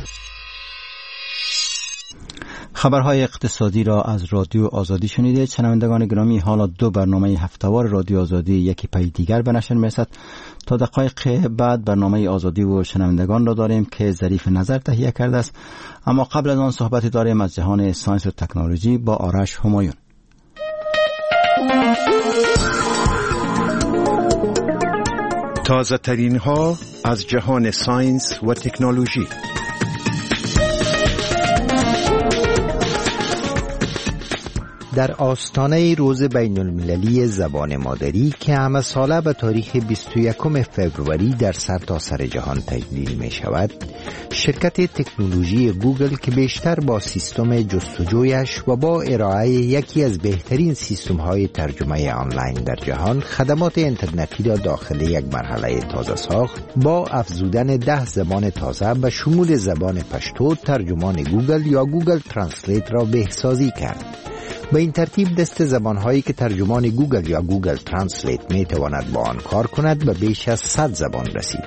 خبرهای اقتصادی را از رادیو آزادی شنیدید. شنوندگان گرامی، حالا 2 برنامه هفتهوار رادیو آزادی یکی پی دیگر به نشر می‌رسد. تا دقایق بعد برنامه آزادی و شنوندگان را داریم که ظریف نظر تهیه کرده است، اما قبل از آن صحبتی داریم از جهان ساینس و تکنولوژی با آرش همایون. تازه ترین ها از جهان ساینس و تکنولوژی. در آستانه روز بین المللی زبان مادری که همه ساله به تاریخ 21 فوریه در سرتاسر جهان تجلیل می شود، شرکت تکنولوژی گوگل که بیشتر با سیستم جستجویش و با ارائه یکی از بهترین سیستم های ترجمه آنلاین در جهان خدمات اینترنتی را داخل یک مرحله تازه ساخت با افزودن 10 زبان تازه به شمول زبان پشتو. ترجمان گوگل یا گوگل ترنسلیت را بهسازی کرد. به این ترتیب دست زبانهایی که ترجمان گوگل یا گوگل ترنسلیت می تواند با آن کار کند به بیش از 100 زبان رسید.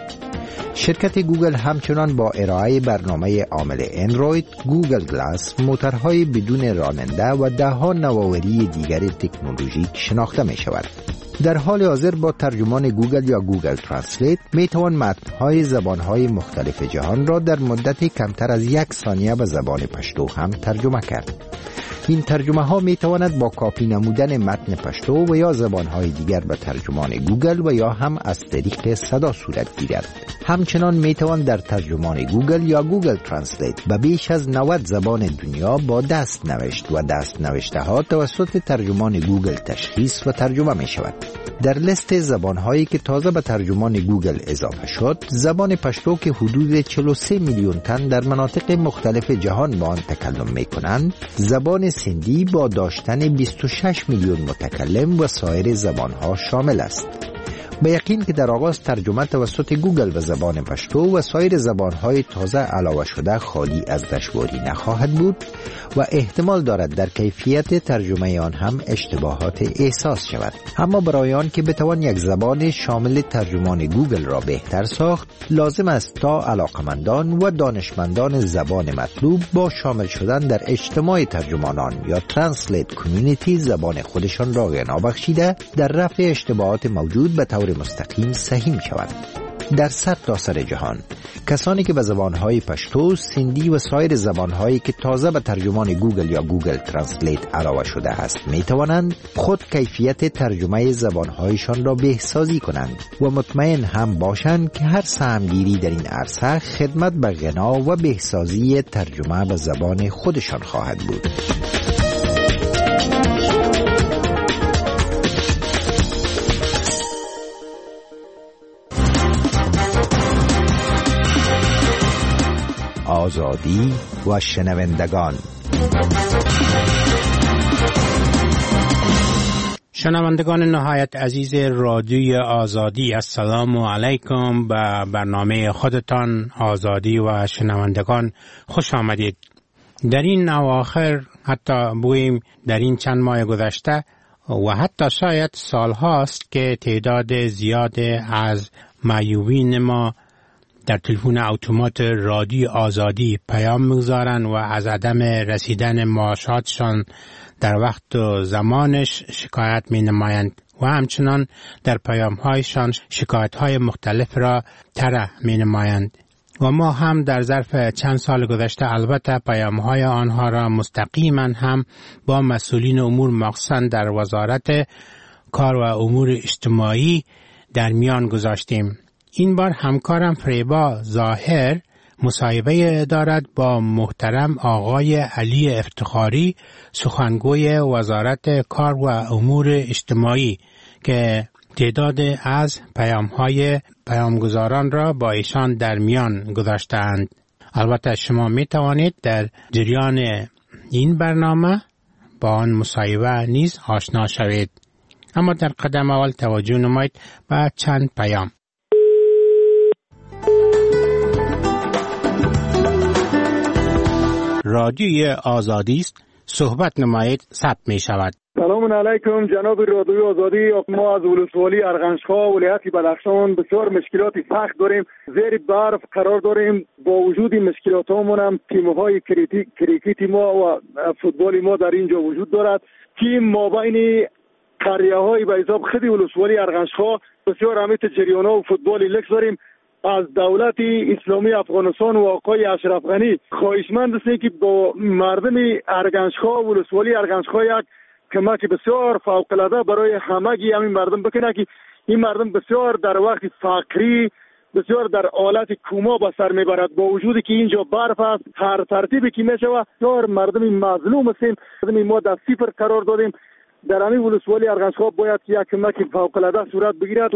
شرکت گوگل همچنان با ارائه برنامه عامل اندروید، گوگل گلاس، موتورهای بدون راننده و ده‌ها نوآوری دیگر تکنولوژیک شناخته می شود. در حال حاضر با ترجمان گوگل یا گوگل ترنسلیت می توان متن‌های زبان‌های مختلف جهان را در مدت کمتر از 1 ثانیه به زبان پشتو هم ترجمه کرد. این ترجمه ها می تواند با کاپی نمودن متن پشتو و یا زبان‌های دیگر به ترجمان گوگل و یا هم از طریق صدا صورت گیرد. همچنان می توان در ترجمان گوگل یا گوگل ترنسلیت به بیش از 90 زبان دنیا با دست نوشت و دست نوشته ها توسط ترجمان گوگل تشخیص و ترجمه می شود. در لیست زبان‌هایی که تازه به ترجمان گوگل اضافه شد، زبان پشتو که حدود 43 میلیون تن در مناطق مختلف جهان با آن تکلم می کنند، زبان سندی با داشتن 26 میلیون متکلم و سایر زبان‌ها شامل است. به یقین که در آغاز ترجمه توسط گوگل به زبان پشتو و سایر زبان‌های تازه علاوه شده خالی از دشواری نخواهد بود و احتمال دارد در کیفیت ترجمه آن هم اشتباهات احساس شود. اما برای آن که بتوان یک زبان شامل ترجمان گوگل را بهتر ساخت، لازم است تا علاقمندان و دانشمندان زبان مطلوب با شامل شدن در اجتماع ترجمانان یا ترنسلیت کمیونیتی زبان خودشان را غنا بخشیده در رفع اشتباهات موجود به طور مستقیم سهیم شوند. در سرتاسر جهان کسانی که به زبانهای پشتو، سندی و سایر زبانهایی که تازه به ترجمان گوگل یا گوگل ترنسلیت علاوه شده است می توانند خود کیفیت ترجمه زبانهایشان را بهسازی کنند و مطمئن هم باشند که هر سهمگیری در این عرصه خدمت به غنا و بهسازی ترجمه به زبان خودشان خواهد بود. آزادی و شنوندگان. شنوندگان نهایت عزیز رادیوی آزادی، السلام علیکم. به برنامه خودتان آزادی و شنوندگان خوش آمدید. در این اواخر، حتی بگوییم در این چند ماه گذشته و حتی شاید سال هاست که تعداد زیاد از معیوبین ما در تلفن اتومات رادیو آزادی پیام میگذارن و از عدم رسیدن معاشاتشان در وقت و زمانش شکایت می نمایند و همچنان در پیام‌هایشان شکایت‌های مختلف را طرح می‌نمایند. و ما هم در ظرف چند سال گذشته البته پیام‌های آنها را مستقیما هم با مسئولین امور مخصوصاً در وزارت کار و امور اجتماعی در میان گذاشتیم. این بار همکارم فریبا ظاهر مصاحبه دارد با محترم آقای علی افتخاری سخنگوی وزارت کار و امور اجتماعی که تعداد از پیام‌های پیامگزاران را با ایشان در میان گذاشتند. البته شما می توانید در جریان این برنامه با آن مصاحبه نیز آشنا شوید. اما در قدم اول توجه نمایید به چند پیام. رادیوی آزادی است، صحبت نمایید ثبت می شود. سلام علیکم جناب رادیوی آزادی. ما از ولسوالی ارغنجخا ولایت بدخشان بسیار مشکلات سخت داریم، زیر برف قرار داریم. با وجود مشکلاتمون هم تیم‌های کریکت ما و فوتبال ما در اینجا وجود دارد. تیم ما بین قریه‌های به حساب خود ولسوالی ارغنجخا بسیار اهمیت جریان‌ها و فوتبال لکس داریم. از دولت اسلامی افغانستان و آقای اشرف غنی خواهشمند هستیم که با مردم ارغنجخا ولسوالی ارغنجخا یک کمک بسیار فوق‌العاده برای همگی همین مردم بکنه که این مردم بسیار در وقت فقری بسیار در حالت کوما به سر میبرد. با وجودی که اینجا برف است، هر ترتیبی که میشود بسیار مردم مظلوم هستیم. مردم ما در صفر قرار دادیم. در همین ولسوالی ارغنجخا باید یک کمک فوق‌العاده صورت بگیرد.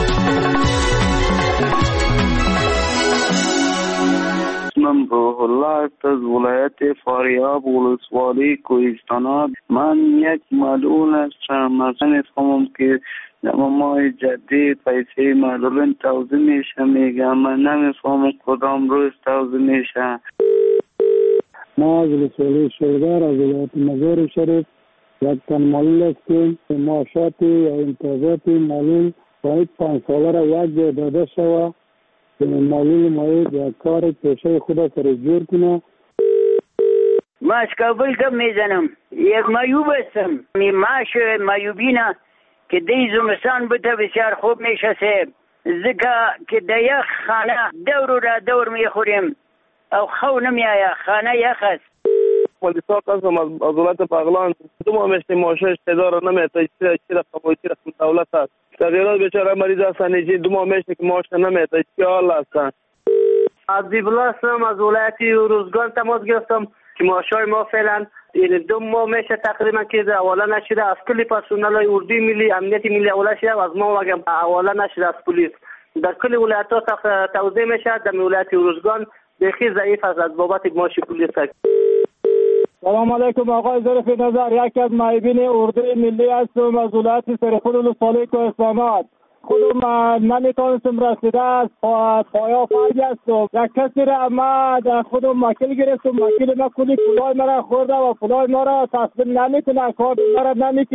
من روح الله از ولایت فاریاب ولسوالی کوهستان. من یک معلول هستم. مثلا فهمم که در ماه جدید پیسه معلولین توزیع میشه. میگم من نمیفهمم کدام روز توزیع میشه. ما از ولسوالی شلغر از ولایت مزار شریف یک تن معلول هستیم. معاشات یا امتیازات معلول باید 5 ساله را یک جای داده شود. معلول باید یک کار پیشه خود سر جور کنه. ما از کابل کم میزنم. یک مایوب هستم. معاش مایوبینه که دی زمستان بوده بسیار خوب میشه سه زکا که در یک خانه دور را دور میخوریم او خو نمیایه خانه یک است. ولساق هستم از ولایت بغلان. 2 ماه میشته معاشش تدار نمیده. چی رقم دولت هست. تغییرات بیچاره مریض هستن. 2 ماه میشته که معاش نمیده. چی حال هستن. از دیبلا هستم از ولایت روزگان تماس گرفتم که معاشای ما فعلا 2 ماه میشه تقریبا که حواله نشده. از کلی پرسنل اردوی ملی امنیت ملی حواله شده. از ما وگم حواله نشده از پلیس. در کلی ولایت ها توزیع میشه. در ولایت روزگان بخی ضعیف است از بابت معاش پلیس. سلام علیکم آقای ظریف نظر. یکی از معیبین اردوی ملی هستم از ولایت سرخود ولسوالی کوهستان. خودم نمیتونستم رسیده از پایا فرگ هستم. یک کسی را ما در خودم وکیل گرفتم. وکیل ما کلی پولای مرا خورده و پولای ما را تسلیم نمیکنه. کار مرا نمیکنه.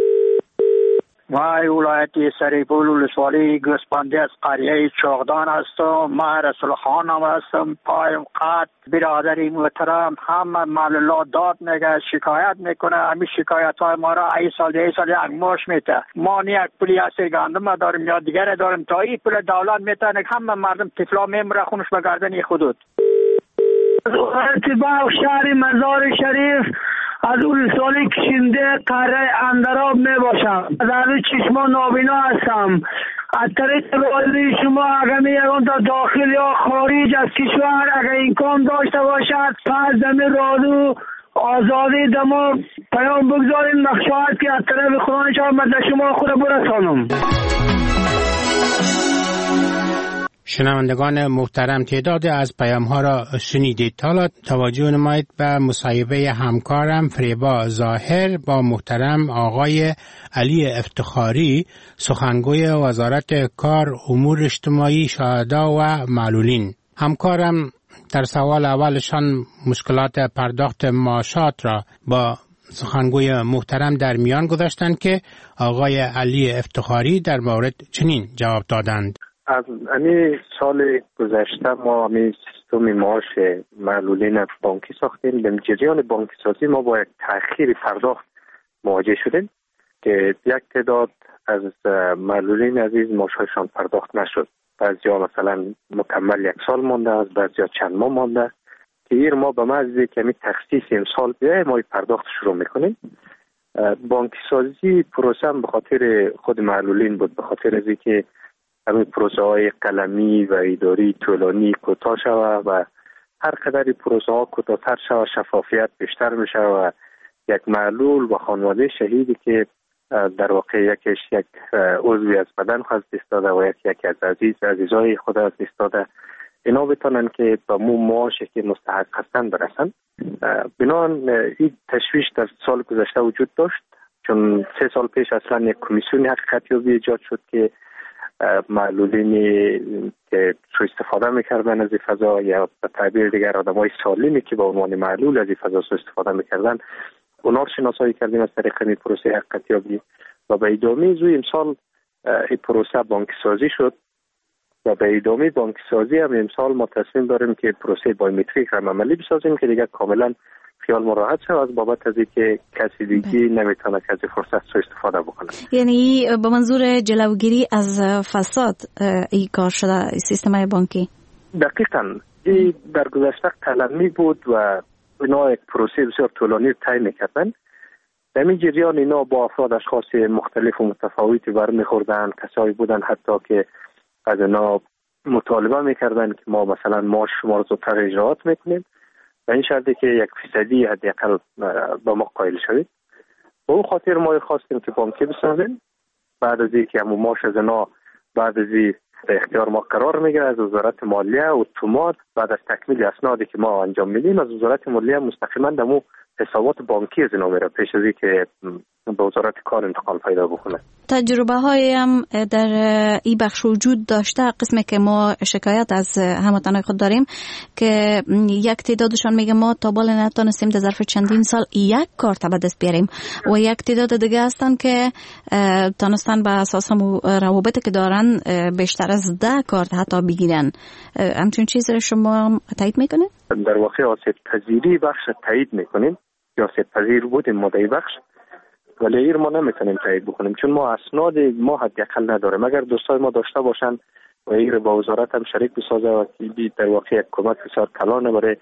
ما ولایت سریپول ولسوالی گوسپندی از قریه چاغدان هستم. ما رسول خانم هستم. پایم قد برادری محترم همه معلولات داد میگه شکایت میکنه. همین شکایت های ما را ای سال یک ماش میته. ما نه یک پولی اصیر گندم داریم یا دیگر داریم تا این پول دولت میته همه مردم طفلا میمره خونش به گردن خودت. از ارتباط شهر مزار شریف از ولسوالی کشنده قره اندراب می باشم. از همی چشما نابینا هستم. از طریق رادیوی شما اگر می یکان تا داخل یا خارج از کشور اگر امکان داشته باشد پس دمی رادیو آزادی دما پیام بگذارین. مخشاهد که از طرف خدا نشان مدل شما خود برسانم. شنوندگان محترم تعداد از پیام‌ها را شنیدید. حالا توجه نمایید به مصاحبه همکارم فریبا ظاهر با محترم آقای علی افتخاری سخنگوی وزارت کار امور اجتماعی شهدا و معلولین. همکارم در سوال اولشان مشکلات پرداخت معاشات را با سخنگوی محترم در میان گذاشتند که آقای علی افتخاری در مورد چنین جواب دادند. از همین سال گذشته ما همین سیستم معاش معلولین بانکی ساختیم. در جریان بانکی سازی ما با یک تأخیر پرداخت مواجه شدیم که یک تعداد از معلولین عزیز معاششان پرداخت نشد. بعضیا مثلا مکمل 1 سال مانده است، بعضیا چند ماه مانده. که ایر ما به محض کمی تخصیص امسال بیایم ما پرداخت شروع میکنیم. بانکی سازی پروسه هم به خاطر خود معلولین بود، به خاطر از اینکه همین پروسه های قلمی و اداری طولانی کوتاه شود و هر قدری پروسه ها کوتاه‌تر شود شفافیت بیشتر میشه و یک معلول و خانواده شهیدی که در واقع یکیش یک عضوی از بدن خود دست داده و یکی از عزیزای خود از دست داده، اینا بتونن که به معاشی که مستحق هستن برسن. بنابراین این تشویش در سال گذشته وجود داشت، چون 3 سال پیش اصلا یک کمیسیون حقیقتیابی ایجاد شد که معلولینی که سوء استفاده میکردن از این فضا یا به تعبیر دیگر آدمای سالمی که به عنوان معلول از این فضا سوء استفاده میکردن، اونا رو شناسایی کردیم از طریق این پروسه حقیقتیابی و به ادامه زوی امسال این پروسه بانک سازی شد و به ادامه بانک سازی هم امسال ما تصمیم داریم که پروسه بایومتریک را عملی بسازیم که دیگه کاملا خیال راحت شد از بابت از اینکه کسی دیگه نمیتونه که از فرصت سوء استفاده بکنه. یعنی به منظور جلوگیری از فساد این کار شده سیستم بانکی؟ دقیقاً این در گذشته قلمی بود و اینا یک پروسه بسیار طولانی طی میکردن. در این جریان اینا با افراد اشخاص مختلف و متفاوتی برمیخوردن، کسایی بودن حتی که از اینا مطالبه میکردن که ما مثلا معاش شما رو زودتر اجراات میکنیم و این شرطی که 1% حداقل به ما قائل شوید. به اون خاطر ما خواستیم که بانکی بسازیم. بعد از اینکه همون معاش از اینا بعد از این به اختیار ما قرار میگیره از وزارت مالیه اتومات بعد از تکمیل اسنادی که ما انجام میدیم از وزارت مالیه مستقیما دمو حسابات بانکی از اینا میره پیش از اینکه به وزارت کار انتقال پیدا بکنه. تجربه هایم در این بخش وجود داشته، قسمی که ما شکایت از هموطنان خود داریم که یک تعدادشان میگه ما تا بالا نتونستیم در ظرف چندین سال یک کارت به دست بیاریم و یک تعداد دیگه هستن که تونستن به اساس روابطی که دارن بیشتر از 10 کارت حتی بگیرن. همچون چیز رو شما تایید میکنید؟ در واقع آسیب پذیری بخش تایید میکنیم یا آسیب پذیر بودیم ما در بخش، ولی ایر ما نمیتونیم تایید بکنیم چون ما اسناد ما حداقل نداریم. اگر دوستای ما داشته باشن و ایر با وزارت هم شریک بسازه و در واقع یک کمک بسیار کلانه برای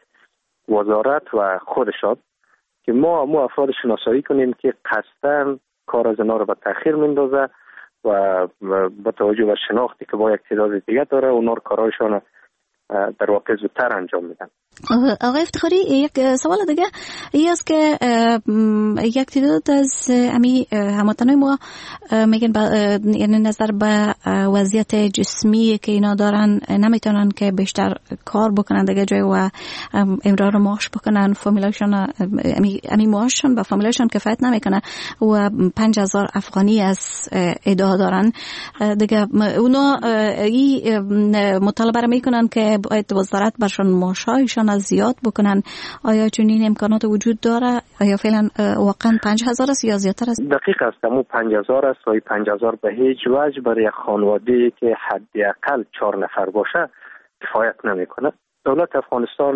وزارت و خودشان که ما افراد شناسایی کنیم که قصداً کار از اینا رو به تأخیر میندازه و با توجه به شناختی که با یک تعداد دیگه داره اونا رو کارایشان در واقع زودتر انجام میدن. آقای افتخاری یک سوال دیگه ای است که یک تعداد از هموطنان ما میگن یعنی نظر به وضعیت جسمی که اینا دارن نمیتونن که بیشتر کار بکنن دیگه جای و امرار معاش بکنن، فامیلاشون معاششون با فامیلاشون کفایت نمیکنه و 5000 افغانی از ادعا دارن دیگه. اونا این مطالبه را میکنن که باید وزارت برشون معاشایشون از زیاد بکنن. آیا چنین امکانات وجود داره؟ آیا فعلا واقعا 5000 است یا زیادتر است؟ دقیق است، همون 5000 است و 5000 به هیچ وجه برای خانواده که حداقل 4 نفر باشه کفایت نمیکنه. دولت افغانستان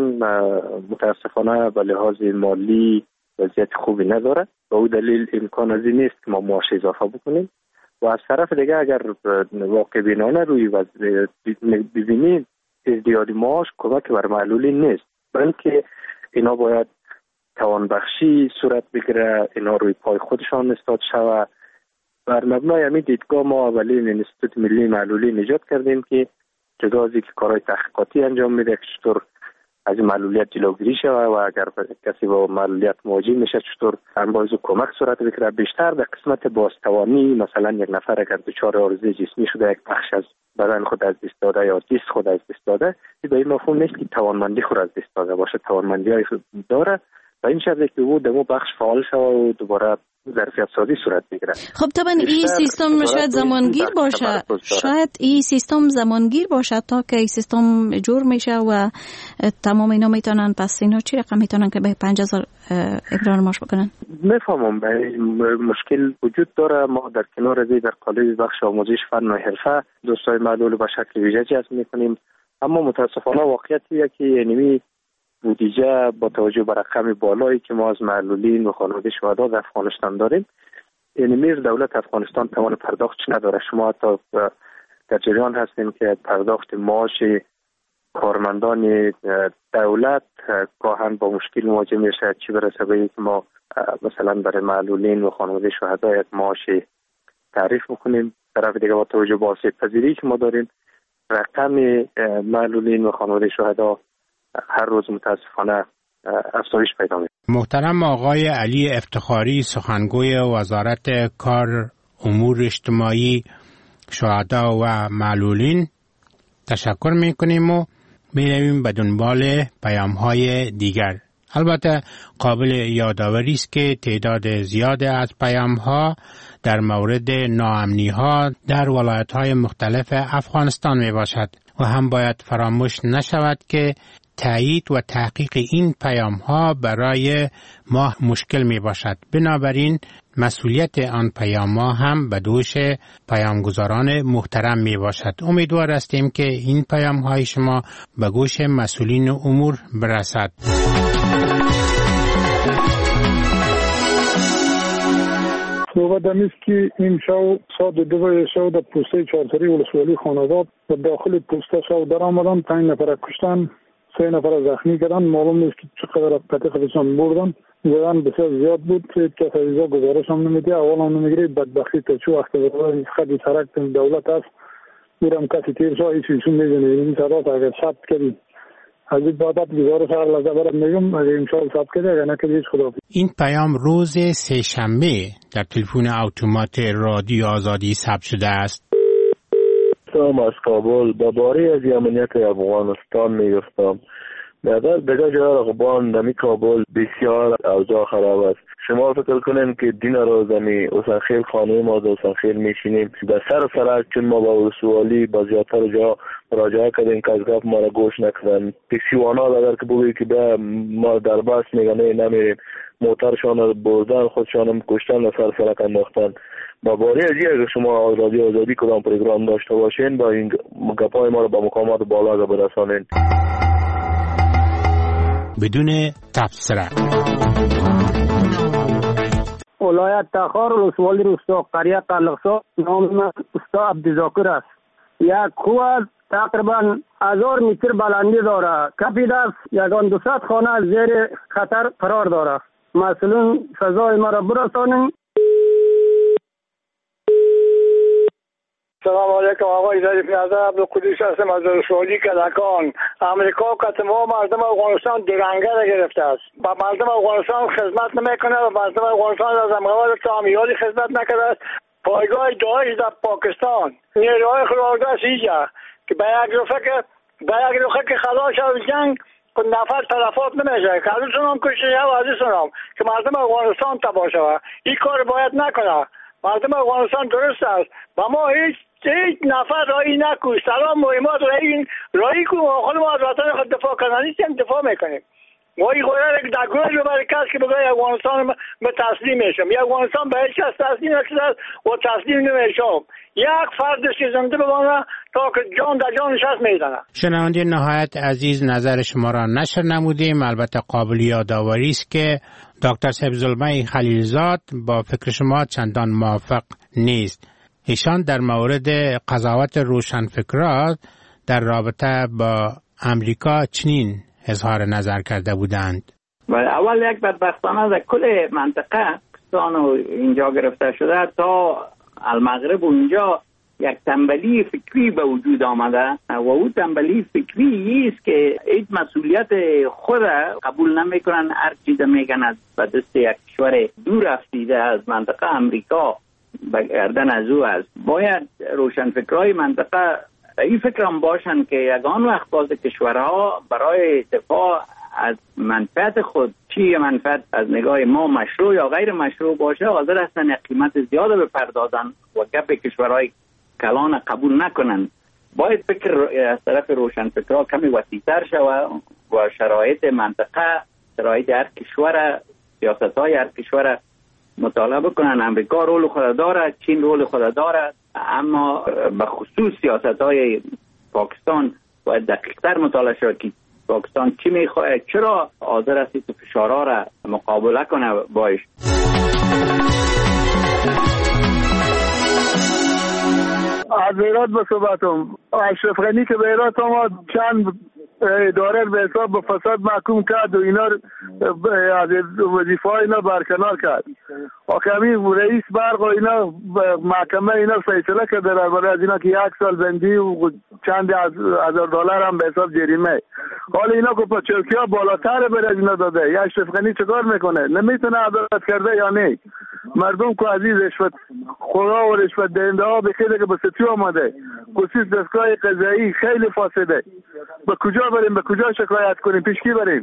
متاسفانه به لحاظ مالی وضعیت خوبی نداره و او دلیل امکان از این نیست که ما معاش اضافه بکنیم و از طرف دیگه اگر واقع بینانه روی وضع ببینید ازدیاد معاش کمک بر معلولین نیست، بلکه اینا باید توانبخشی صورت بگیره، اینا روی پای خودشان استاد شود. بر مبنای همین دیدگاه ما اولین انستیتوت ملی معلولین ایجاد کردیم که جدا از اینکه کارهای تحقیقاتی انجام میده که چطور از معلولیت جلوگیری شود و اگر کسی با معلولیت مواجه میشه چطور انباز و کمک صورت بگیره. بیشتر در قسمت بازتوانی، مثلا یک نفر اگر دچار عارضه جسمی شده یک بخش از بدن خود از دست داده یا دیست خود از دست داده، به این مفهوم نیست که توانمندی خود از دست داده باشه، توانمندی های داره و این شرطی که او دمو بخش فعال شود و دوباره ظرفیت سازی صورت بگیره. خب طبعا این سیستم شاید زمانگیر باشه، شاید این سیستم زمانگیر باشه تا که این سیستم جور میشه و تمام اینا میتونن. پس اینا چی رقم میتونن که به 5000 اقرار معاش بکنن؟ میفهمم مشکل وجود داره. ما در کنار از در قالب بخش آموزش فن و حرفه دوستای معلول به شکل ویژه جذب میکنیم، اما متاسفانه واقعیتیه که یعنی بودجه با توجه به رقم بالایی که ما از معلولین و خانواده شهدا در افغانستان داریم یعنی میر دولت افغانستان توان پرداختش نداره. شما تا در جریان هستیم که پرداخت معاش کارمندان دولت گاهن با مشکل مواجه میشه، چی برسه به اینکه ما مثلا برای معلولین و خانواده شهدا یک معاش تعریف بکنیم. طرف دیگه با توجه به آسیب پذیری که ما داریم، رقم معلولین و خانواده شهدا هر روز متاسفانه افزایش پیدا می‌کنه. محترم آقای علی افتخاری، سخنگوی وزارت کار، امور اجتماعی، شهدا و معلولین، تشکر میکنیم و میرویم به دنبال پیام‌های دیگر. البته قابل یادآوری است که تعداد زیاد از پیام‌ها در مورد ناامنی‌ها در ولایت‌های مختلف افغانستان میباشد و هم باید فراموش نشود که تایید و تحقیق این پیام‌ها برای ما مشکل میباشد. بنابراین مسئولیت آن پیام‌ها هم به دوش پیامگزاران محترم میباشد. امیدوار هستیم که این پیام‌های شما به گوش مسئولین امور برسد. صحبت همیست که این شو ساعت 2 شو در پوسته چهارسری ولسوالی خانواد و داخل پوسته شو در آمدن، 5 نفر کشتن، 3 نفر زخمی کردن. معلوم نیست که چقدر قطع خودشان بردن. زدن بسیار زیاد بود. کس عزیزا گزارش هم نمیده، اول هم نمیگیره. بدبختی تا چه وقت خط سرک دولت است میرم کسی تیر شو ایشون میزنه. این صدات اگر ثبت کردی از این بابت گزارش هر لحظه برات میگم، اگر امشب ثبت کردی اگر نکردی هیچ خدا. این پیام روز سه‌شنبه در تلفن اتومات رادیو آزادی ثبت شده است. سلام از کابل. درباره از امنیت افغانستان میگفتم. در جای رغبان دمی کابل بسیار اوضاع خراب است. شما فکر کنین که دین روز دمی حسین خانه ما در حسین خیل میشینیم در سر سرک، چون ما با ولسوالی با زیادتر جا مراجعه کردیم که از گفت ما را گوش نکردن. تکسیوانا اگر که بگویی که به ما در بس میگنه نمیریم، موترشان را بردن، خودشان هم کشتن و سر سرک انداختن. با باری از اگر شما رادیو آزادی کدام پروگرام داشته باشین با این گپای ما را با مقامات بالا برسانین. بدون تبصره. ولایت تخار ولسوالی روستا قریه قلقسا، نام من استا عبدالذاکر است. یک کوه تقریبا 1000 متر بلندی داره. کپی دست یگان 200 خانه از زیر خطر قرار داره. مسئولین سزای ما را برسانین. سلام علیکم آقای ظریف نظر عبدالقدوس هستم از ولسوالی کلکان. امریکا قطعا مردم افغانستان درنگه را گرفته است. با مردم افغانستان خدمت نمیکنه و مردم افغانستان از امروز تعمیراتی خدمت نکرده است. پایگاه داعش در پاکستان نیروهای خداوندگار اینجا که به یک رخه که خلاص از جنگ نفر تلفات نمیشه. کارشون هم کشته شد و عزیزون هم که مردم افغانستان تباه شود. این کار باید نکنه. مردم افغانستان درست است و ما هیچ نفر رایی نکوش. سلام مهمات رایی کن و خود ما از وطن خود دفاع کنن. نیستیم دفاع میکنیم. ما این قرار یک دگوش رو برای کس که بگه افغانستان به تسلیم میشم. یا افغانستان به هیچ کس تسلیم نشده و تسلیم نمیشم. یک فردش که زنده بمانه تا که جان در جانش هست میزنه. شنونده نهایت عزیز، نظر شما را نشر نمودیم. البته قابل یادآوری است که دکتر سیبزلمه خلیلزاد با فکر شما چندان موافق نیست. ایشان در مورد قضاوت روشنفکران در رابطه با امریکا چنین اظهار نظر کرده بودند. اول یک بدبختانه در کل منطقه پاکستان اینجا گرفته شده تا المغرب و اینجا یک تنبلی فکری به وجود آمده و او تنبلی فکری است که هیچ مسئولیت خود قبول نمیکنن. هر چیز میگن از به دست یک کشور دور افتیده از منطقه امریکا به گردن از او است. باید روشنفکرای منطقه این فکر هم باشن که یگان وقت باز کشورها برای دفاع از منفعت خود، چی منفعت از نگاه ما مشروع یا غیر مشروع باشه، حاضر هستن یک قیمت زیاده بپردازن و گپ کشورهای کلان قبول نکنن. باید فکر از طرف روشنفکرها کمی وسیع‌تر شود و شرایط منطقه، شرایط هر کشور، سیاست‌های هر کشور مطالعه بکنن. امریکا رول خود داره، چین رول خود داره، اما به خصوص سیاست‌های پاکستان باید دقیق‌تر مطالعه شود که پاکستان چی میخواد، چرا حاضر است فشارها را مقابله کنه باش. از ایراد به صحبتم. اشرف غنی که به ایراد آمد چند اداره به حساب به فساد محکوم کرد و اینا از وظیفه های اینا برکنار کرد. حاکمی رئیس برق و اینا محکمه اینا فیصله کرده برای از اینا که 1 سال بندی و چند هزار دلار هم به حساب جریمه. حالا اینا که با چوکی‌ها بالاتر بر از اینا داده. یا اشرف غنی چیکار میکنه؟ نمیتونه عدالت کرده یا نه؟ مردم که عزیز رشوت خورا و رشوت دهنده ها به خیلی که به سطوح آمده. خصوص دستگاه قضایی خیلی فاسده. به کجا بریم؟ به کجا شکایت کنیم؟ پیش کی بریم؟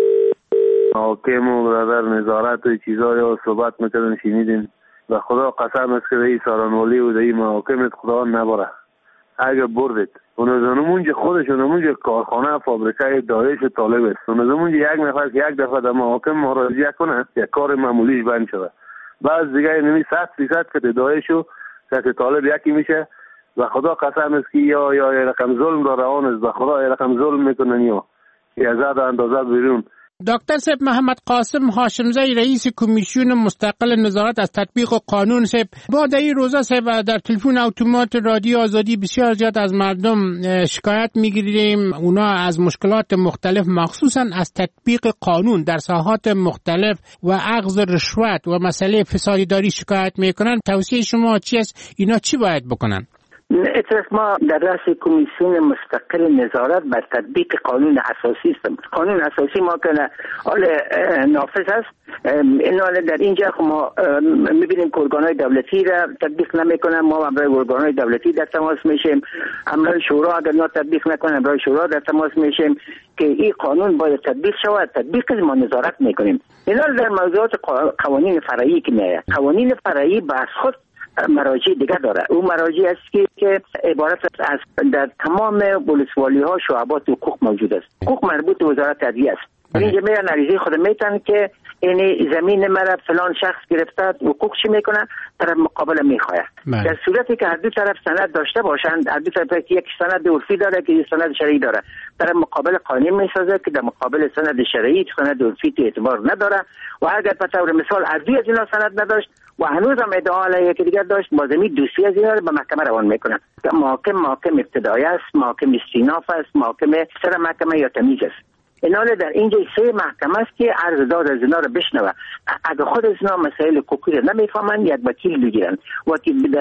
حاکم و برادر نظارت و چیزا رو صحبت میکردن شنیدین. به خدا قسم است که این سارانوالی و این محاکمت خدا نبره. اگر بردید اونجا خودشون اونجا کارخانه فابریکه داعش و طالب است. اونجا یک نفر که یک دفعه در محاکم مراجعه کنه یک کار معمولیش بند شده. بعض دیگه نمی 100% که داعش و که طالب یکی میشه. و خدا قسم است که یا رقم ظلم داره آن است. به خدا رقم ظلم میکنن یا ازاد اندازه بیرون. دکتر صاحب محمد قاسم هاشمزی رئیس کمیسیون مستقل نظارت از تطبیق قانون صاحب با در این روزا صاحب در تلفن اتومات رادیو آزادی بسیار زیاد از مردم شکایت میگیریم. اونا از مشکلات مختلف مخصوصا از تطبیق قانون در ساحات مختلف و اخذ رشوت و مسئله فسادی شکایت میکنن. توصیه شما چی است؟ اینا چی باید بکنن؟ اطلاف ما در رأس کمیسیون مستقل نظارت بر تطبیق قانون اساسی است. قانون اساسی ما که حال نافذ است. این حال در اینجا ما میبینیم که ارگان‌های دولتی را تطبیق نمیکنن. ما امرای ارگان‌های دولتی در تماس میشیم. امرای شورا اگر نه تطبیق نکنه امرای شورا در تماس میشیم که این قانون باید تطبیق شود. تطبیق ما نظارت میکنیم. این حال در موضوعات قوانین فرعی که میاد. قوانین فرعی بس خود مراجع دیگه داره. اون مراجع است که عبارت از در تمام ولسوالی ها شعبات حقوق موجود است. حقوق مربوط به وزارت عدلیه است. اینجا میرن عریضه خود میتن که این زمین مرا فلان شخص گرفته حقوق چی میکنه طرف مقابل میخواه. در صورتی که هر دو طرف سند داشته باشند، هر دو طرف یک سند عرفی داره که یک سند شرعی داره، طرف مقابل قانونی میسازه که در مقابل سند شرعی سند عرفی اعتبار نداره. و اگر به طور مثال هر دو از اینا سند نداشت و هنوز هم ادعا علیه که دیگر داشت، بازمی دوستی از اینا رو به محکمه روان میکنه. محاکم ابتدایی است، محاکم استیناف است، محاکم سر محکمه یا تمیز است. ایناله در اینجا 3 محکمه است که عرض داد از اینا رو بشنوه. اگر خود از اینا مسائل حقوقی رو نمیفهمن یک وکیل بگیرن. وکیل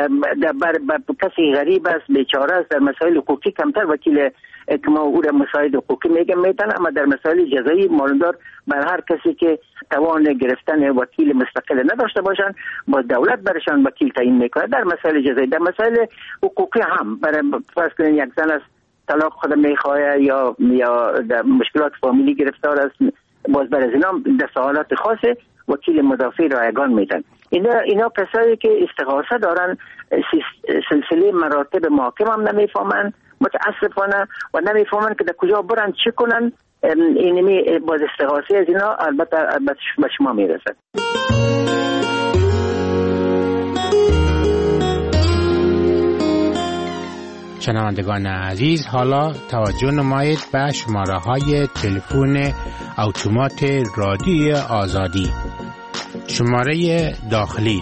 کسی غریب است، بیچاره است، در مسائل حقوقی کمتر وکیل که ما او را مسائل حقوقی میتونه، اما در مسائل جزایی مالدار بر هر کسی که توان گرفتن وکیل مستقل نداشته باشن با دولت برشان وکیل تعیین میکنه. در مسائل جزایی، در مسائل حقوقی هم برای فرض کنین یک زن است طلاق خود میخواه یا در مشکلات فامیلی گرفتار است، باز بر از اینا در سوالات خاصه وکیل مدافع رایگان میتن. اینا کسایی که استغاثه دارن سلسله مراتب محاکم هم نمیفهمن متاسفانه و نمیفهمن که در کجا برن چی کنن. اینمی باز استغاثه از اینا البته به شما میرسد. شنوندگان عزیز، حالا توجه نمایید به شماره های تلفن اتومات رادیو آزادی. شماره داخلی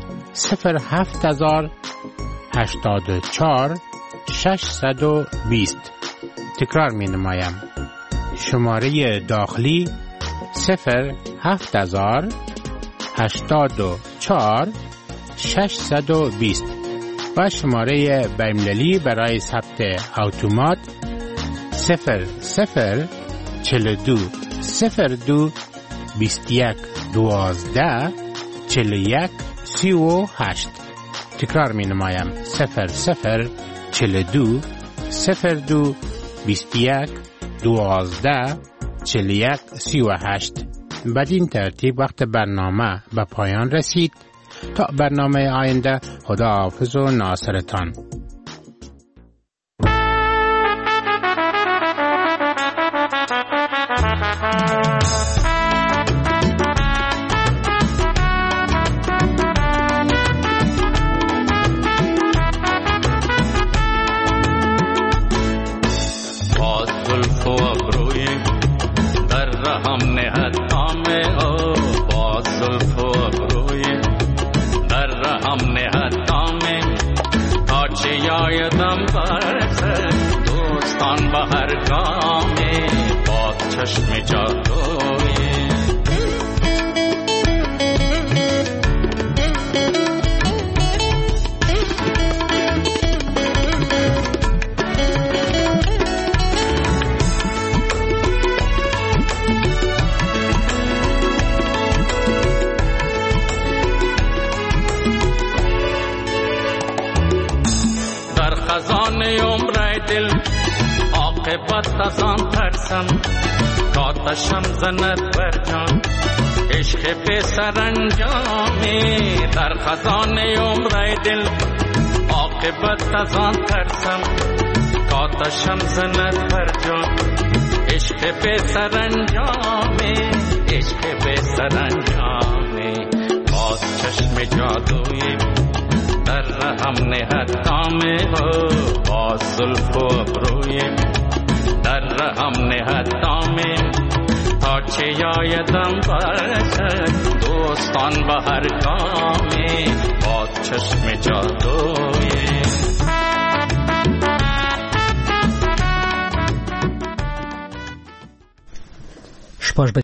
07084 620. تکرار می نمایم. شماره داخلی 07084 620 و شماره بین‌المللی برای ثبت اتومات 0042 02 21 12 41 38. تکرار می نمایم 0042 02 21 12 41 38. بدین ترتیب وقت برنامه به پایان رسید. تا برنامه آینده، خدا حافظ و ناصرتان. با زلف و ابروی در رهم نهد کام او، با زلف و ابروی در رهم آیدم برسد دوستان به هر گامی با چشم جادوی خزان عمر دل عاقبت از آن ترسم کاتشم زند بر جان عشق به سرانجامی در خزان عمر دل عاقبت از آن ترسم کاتشم زند بر جان عشق به سرانجامی عشق به سرانجامی باز چشم جادویی در رحم نهد دامه با زلف و ابروی در رحم نهد دامه تا چه آیدم برسد دوستان به هر گامی با چشم جادوی شپاش